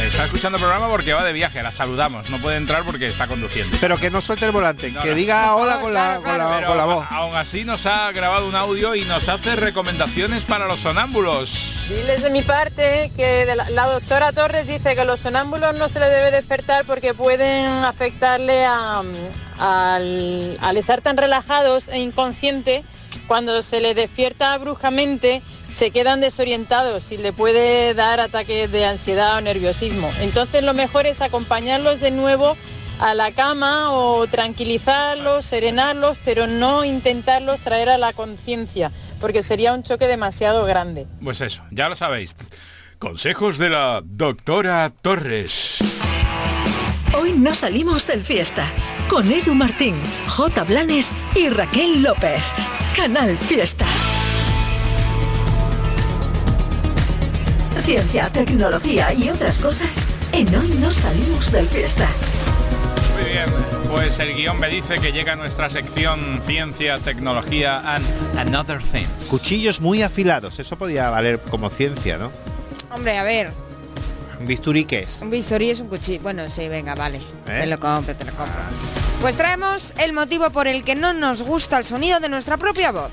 está escuchando el programa porque va de viaje, la saludamos, no puede entrar porque está conduciendo. Pero que no suelte el volante, No, que no. diga hola con la, con la, Pero con la voz. aún así nos ha grabado un audio y nos hace recomendaciones para los sonámbulos. Diles de mi parte que de la, la doctora Torres dice que los sonámbulos no se les debe despertar porque pueden afectarle a, al, al estar tan relajados e inconsciente. Cuando se les despierta bruscamente se quedan desorientados y le puede dar ataques de ansiedad o nerviosismo. Entonces lo mejor es acompañarlos de nuevo a la cama o tranquilizarlos, serenarlos, pero no intentarlos traer a la conciencia, porque sería un choque demasiado grande. Pues eso, ya lo sabéis. Consejos de la doctora Torres. Hoy no salimos del fiesta con Edu Martín, J. Blanes y Raquel López. Canal Fiesta. Ciencia, tecnología y otras cosas en Hoy no salimos del fiesta. Muy bien, pues el guión me dice que llega nuestra sección Ciencia, Tecnología and Another Things. Cuchillos muy afilados, eso podía valer como ciencia, ¿no? Hombre, a ver, ¿Un bisturí qué es? un bisturí es un cuchillo. Bueno, sí, venga, vale. ¿Eh? Te lo compro, te lo compro. Pues traemos el motivo por el que no nos gusta el sonido de nuestra propia voz.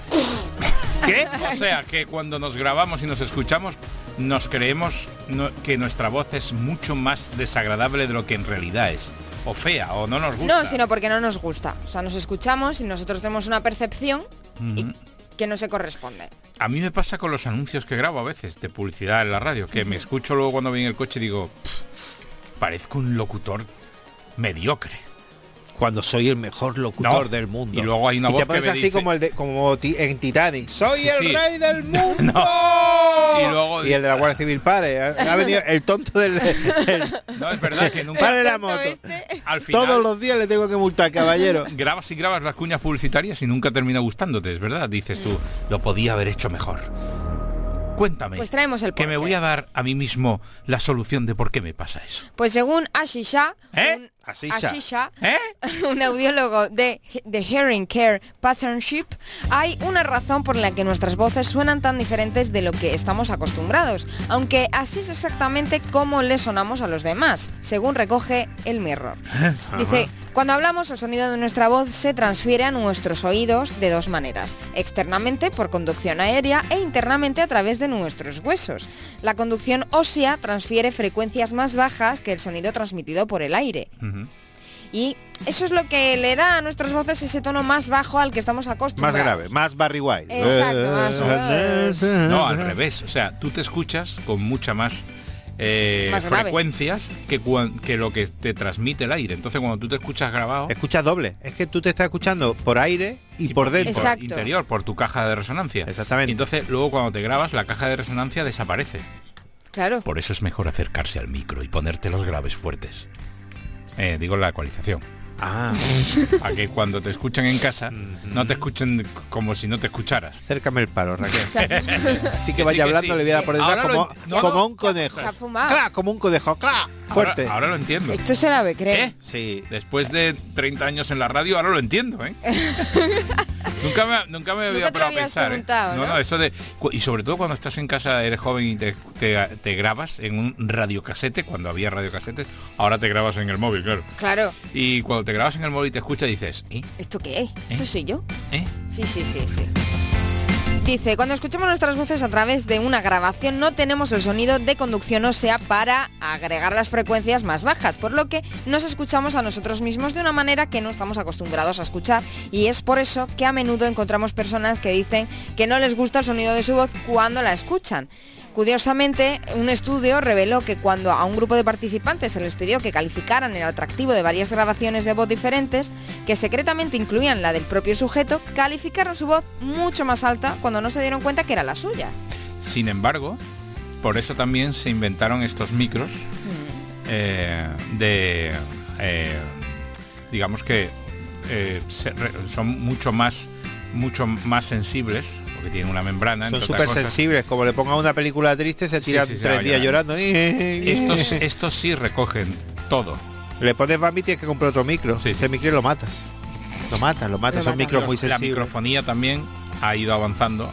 ¿Qué? O sea, que cuando nos grabamos y nos escuchamos, nos creemos no- que nuestra voz es mucho más desagradable de lo que en realidad es. O fea, o no nos gusta. No, sino porque no nos gusta. O sea, nos escuchamos y nosotros tenemos una percepción Ujú. que no se corresponde. A mí me pasa con los anuncios que grabo a veces, de publicidad en la radio, que me escucho luego cuando voy en el coche y digo, "Pff, parezco un locutor mediocre. Cuando soy el mejor locutor No. del mundo. Y luego hay una y voz te pones que me así dice- como el de, como ti- en Titanic. Soy Sí, el sí. rey del mundo. No. Y luego Y el de la Guardia Civil, pare. Ha, ha venido el tonto del. el- No, es verdad que nunca... pare la moto. Al final, Todos los días le tengo que multar, caballero. grabas y grabas las cuñas publicitarias y nunca termina gustándote, es verdad. Dices tú, lo podía haber hecho mejor. Cuéntame, Pues traemos el que me porqué. voy a dar a mí mismo la solución de por qué me pasa eso. Pues según Ashisha, ¿Eh? un, Ashisha. Ashisha, ¿Eh? un audiólogo de The Hearing Care Partnership, hay una razón por la que nuestras voces suenan tan diferentes de lo que estamos acostumbrados, aunque así es exactamente como le sonamos a los demás, según recoge el Mirror. Dice, cuando hablamos, el sonido de nuestra voz se transfiere a nuestros oídos de dos maneras, externamente por conducción aérea e internamente a través de nuestros huesos. La conducción ósea transfiere frecuencias más bajas que el sonido transmitido por el aire. Ujú. Y eso es lo que le da a nuestras voces ese tono más bajo al que estamos Más acostumbrados. grave, más Barry White. Exacto, más- No, al revés. O sea, tú te escuchas con mucha más, eh, Más grave. frecuencias que, cuan- que lo que te transmite el aire. Entonces, cuando tú te escuchas grabado... Escuchas doble. Es que tú te estás escuchando por aire y, por dentro. Exacto. interior, por tu caja de resonancia. Exactamente. Y entonces, luego cuando te grabas, la caja de resonancia desaparece. Claro. Por eso es mejor acercarse al micro y ponerte los graves fuertes. Eh, digo la ecualización. Ah, A que cuando te escuchan en casa, no te escuchen como si no te escucharas. acércame el palo, Raquel. Así que Que vaya sí, que hablando, sí. le voy a dar por detrás Ahora lo como, ent- no, como no. un conejo. Se ha fumado. ¡Cla! Como un conejo, ¡cla! Fuerte. Ahora, ahora lo entiendo. Esto se la ve, cree. ¿Eh? Sí. Después de treinta años en la radio, ahora lo entiendo, ¿eh? nunca me, nunca me había Nunca te lo parado a habías pensar, ¿eh? preguntado, No, ¿no? no, eso de... cu- Y sobre todo cuando estás en casa, eres joven y te, te, te grabas en un radiocasete, cuando había radiocasetes, ahora te grabas en el móvil, claro. Claro. Y cuando te grabas en el móvil y te escuchas, dices, ¿eh? ¿Esto qué es? ¿Esto soy yo? ¿Eh? Sí, sí, sí, sí. Dice, cuando escuchamos nuestras voces a través de una grabación no tenemos el sonido de conducción ósea para agregar las frecuencias más bajas, por lo que nos escuchamos a nosotros mismos de una manera que no estamos acostumbrados a escuchar, y es por eso que a menudo encontramos personas que dicen que no les gusta el sonido de su voz cuando la escuchan. Curiosamente, un estudio reveló que cuando a un grupo de participantes se les pidió que calificaran el atractivo de varias grabaciones de voz diferentes, que secretamente incluían la del propio sujeto, calificaron su voz mucho más alta cuando no se dieron cuenta que era la suya. Sin embargo, por eso también se inventaron estos micros eh, de... eh, digamos que eh, se re- son mucho más mucho más sensibles, porque tienen una membrana. Son entre súper otras cosas. sensibles. Como le ponga una película triste, se Sí, tiran sí, se tres va días llorando. Estos, estos sí recogen todo. Le pones Bambi, tienes que comprar otro micro. Sí. Ese micro lo matas. Lo matas, lo matas. Lo Son matan. micros muy La sensibles. microfonía también ha ido avanzando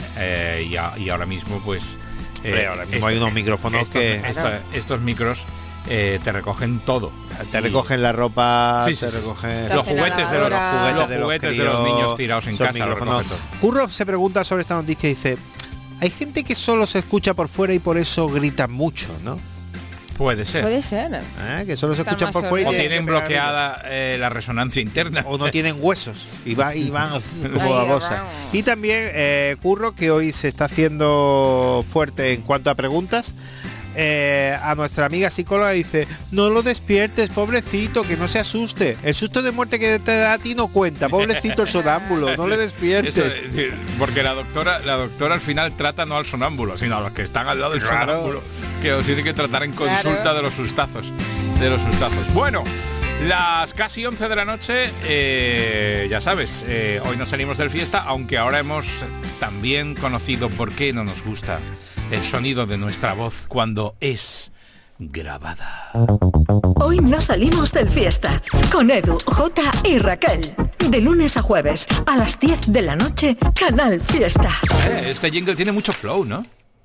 eh, y, a- y ahora mismo pues Hombre, ahora mismo hay unos micrófonos estos, que- estos, estos micros eh, te recogen todo. Te recogen la ropa, Sí, te sí. recogen Los juguetes de los, los juguetes, los juguetes de los críos, niños tirados en son casa, lo micrófonos. recogen todo. Curro se pregunta sobre esta noticia y dice, hay gente que solo se escucha por fuera y por eso gritan mucho, ¿no? Puede ser. Puede ser. ¿Eh? Que solo se Están escuchan más por fuera y O tienen tienen que pegar bloqueada eh, la resonancia interna. o no tienen huesos y, va, y van como Ay, babosa. vamos. Y también eh, Curro, que hoy se está haciendo fuerte en cuanto a preguntas, eh, a nuestra amiga psicóloga dice, no lo despiertes, pobrecito, que no se asuste. El susto de muerte que te da a ti no cuenta, pobrecito el sonámbulo, no le despiertes. Eso, eh, porque la doctora la doctora al final trata no al sonámbulo, sino a los que están al lado del Claro. sonámbulo, que os tiene que tratar en consulta Claro. de los sustazos. De los sustazos. Bueno, las casi once de la noche, eh, ya sabes, eh, hoy nos salimos del fiesta, aunque ahora hemos también conocido por qué no nos gusta el sonido de nuestra voz cuando es grabada. Hoy no salimos del fiesta con Edu, Jota y Raquel. De lunes a jueves a las diez de la noche, Canal Fiesta. Eh, este jingle tiene mucho flow, ¿no?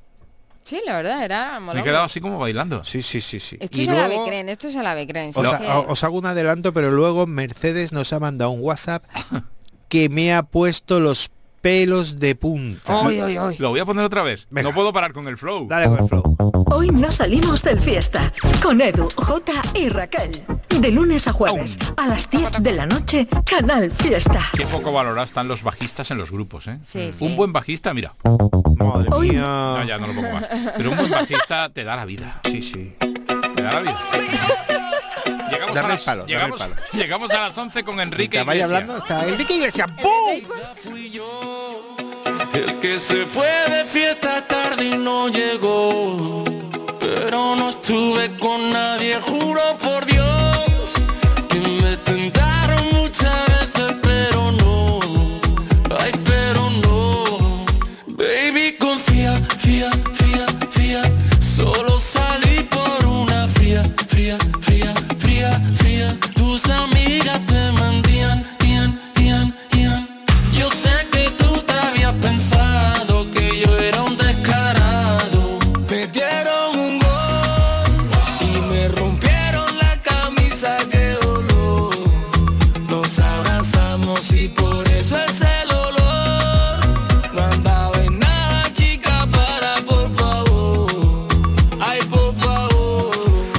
Sí, la verdad, era Me he molón. quedado así como bailando. Sí, sí, sí, sí. Esto Y es a la luego- Becren, esto es a la Becren. Os, sí, ha- es que- os hago un adelanto, pero luego Mercedes nos ha mandado un WhatsApp que me ha puesto los pelos de punta. Ay, ay, ay. Lo voy a poner otra vez. Venga. No puedo parar con el flow. Dale con el flow. Hoy no salimos del fiesta con Edu, Jota y Raquel. De lunes a jueves a las diez de la noche, Canal Fiesta. Qué poco valorados están los bajistas en los grupos, ¿eh? Sí, sí. Un buen bajista, mira. Madre Hoy- mía. No, ya no lo pongo más. Pero un buen bajista te da la vida. Sí, sí. Te da la vida. Llegamos, Dame a el las, palo, dame el llegamos, palo. llegamos a las once con Enrique Que vaya Iglesias. hablando, está Enrique Iglesias. ¡Bum! Fui yo el que se fue de fiesta tarde y no llegó. Pero no estuve con nadie, juro por Dios que me tentaron muchas veces, pero no. Ay, pero no. Baby, confía, fía, fía, fía. Solo salí por una fría, fría, fría, fría, fría. Tus amigas te mentían, ian, ian, ian. Yo sé que tú te habías pensado que yo era un descarado. Me dieron un gol y me rompieron la camisa, qué dolor. Nos abrazamos y por eso es el olor. No andaba en nada, chica, para, por favor. Ay, por favor.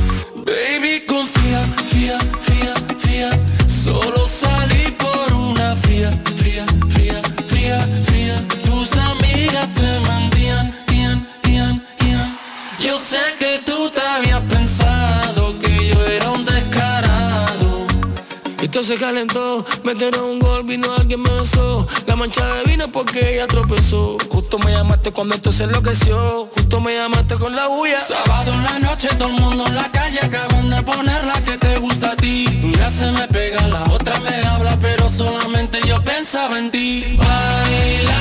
Baby, confía, fía, fía, fía. Solo salí por una fría, fría, fría, fría, fría. Tus amigas te mentían, ian, ian, ian. Yo sé que tú te habías pensado que yo era un descarado. Esto se calentó, metieron un gol, vino alguien me besó. La mancha de vino porque ella tropezó. Justo me llamaste cuando esto se enloqueció. Justo me llamaste con la bulla. Sábado en la noche, todo el mundo en la calle. Acaban de poner la que te gusta a ti. Una se me pega, la otra me habla, pero solamente yo pensaba en ti. Baila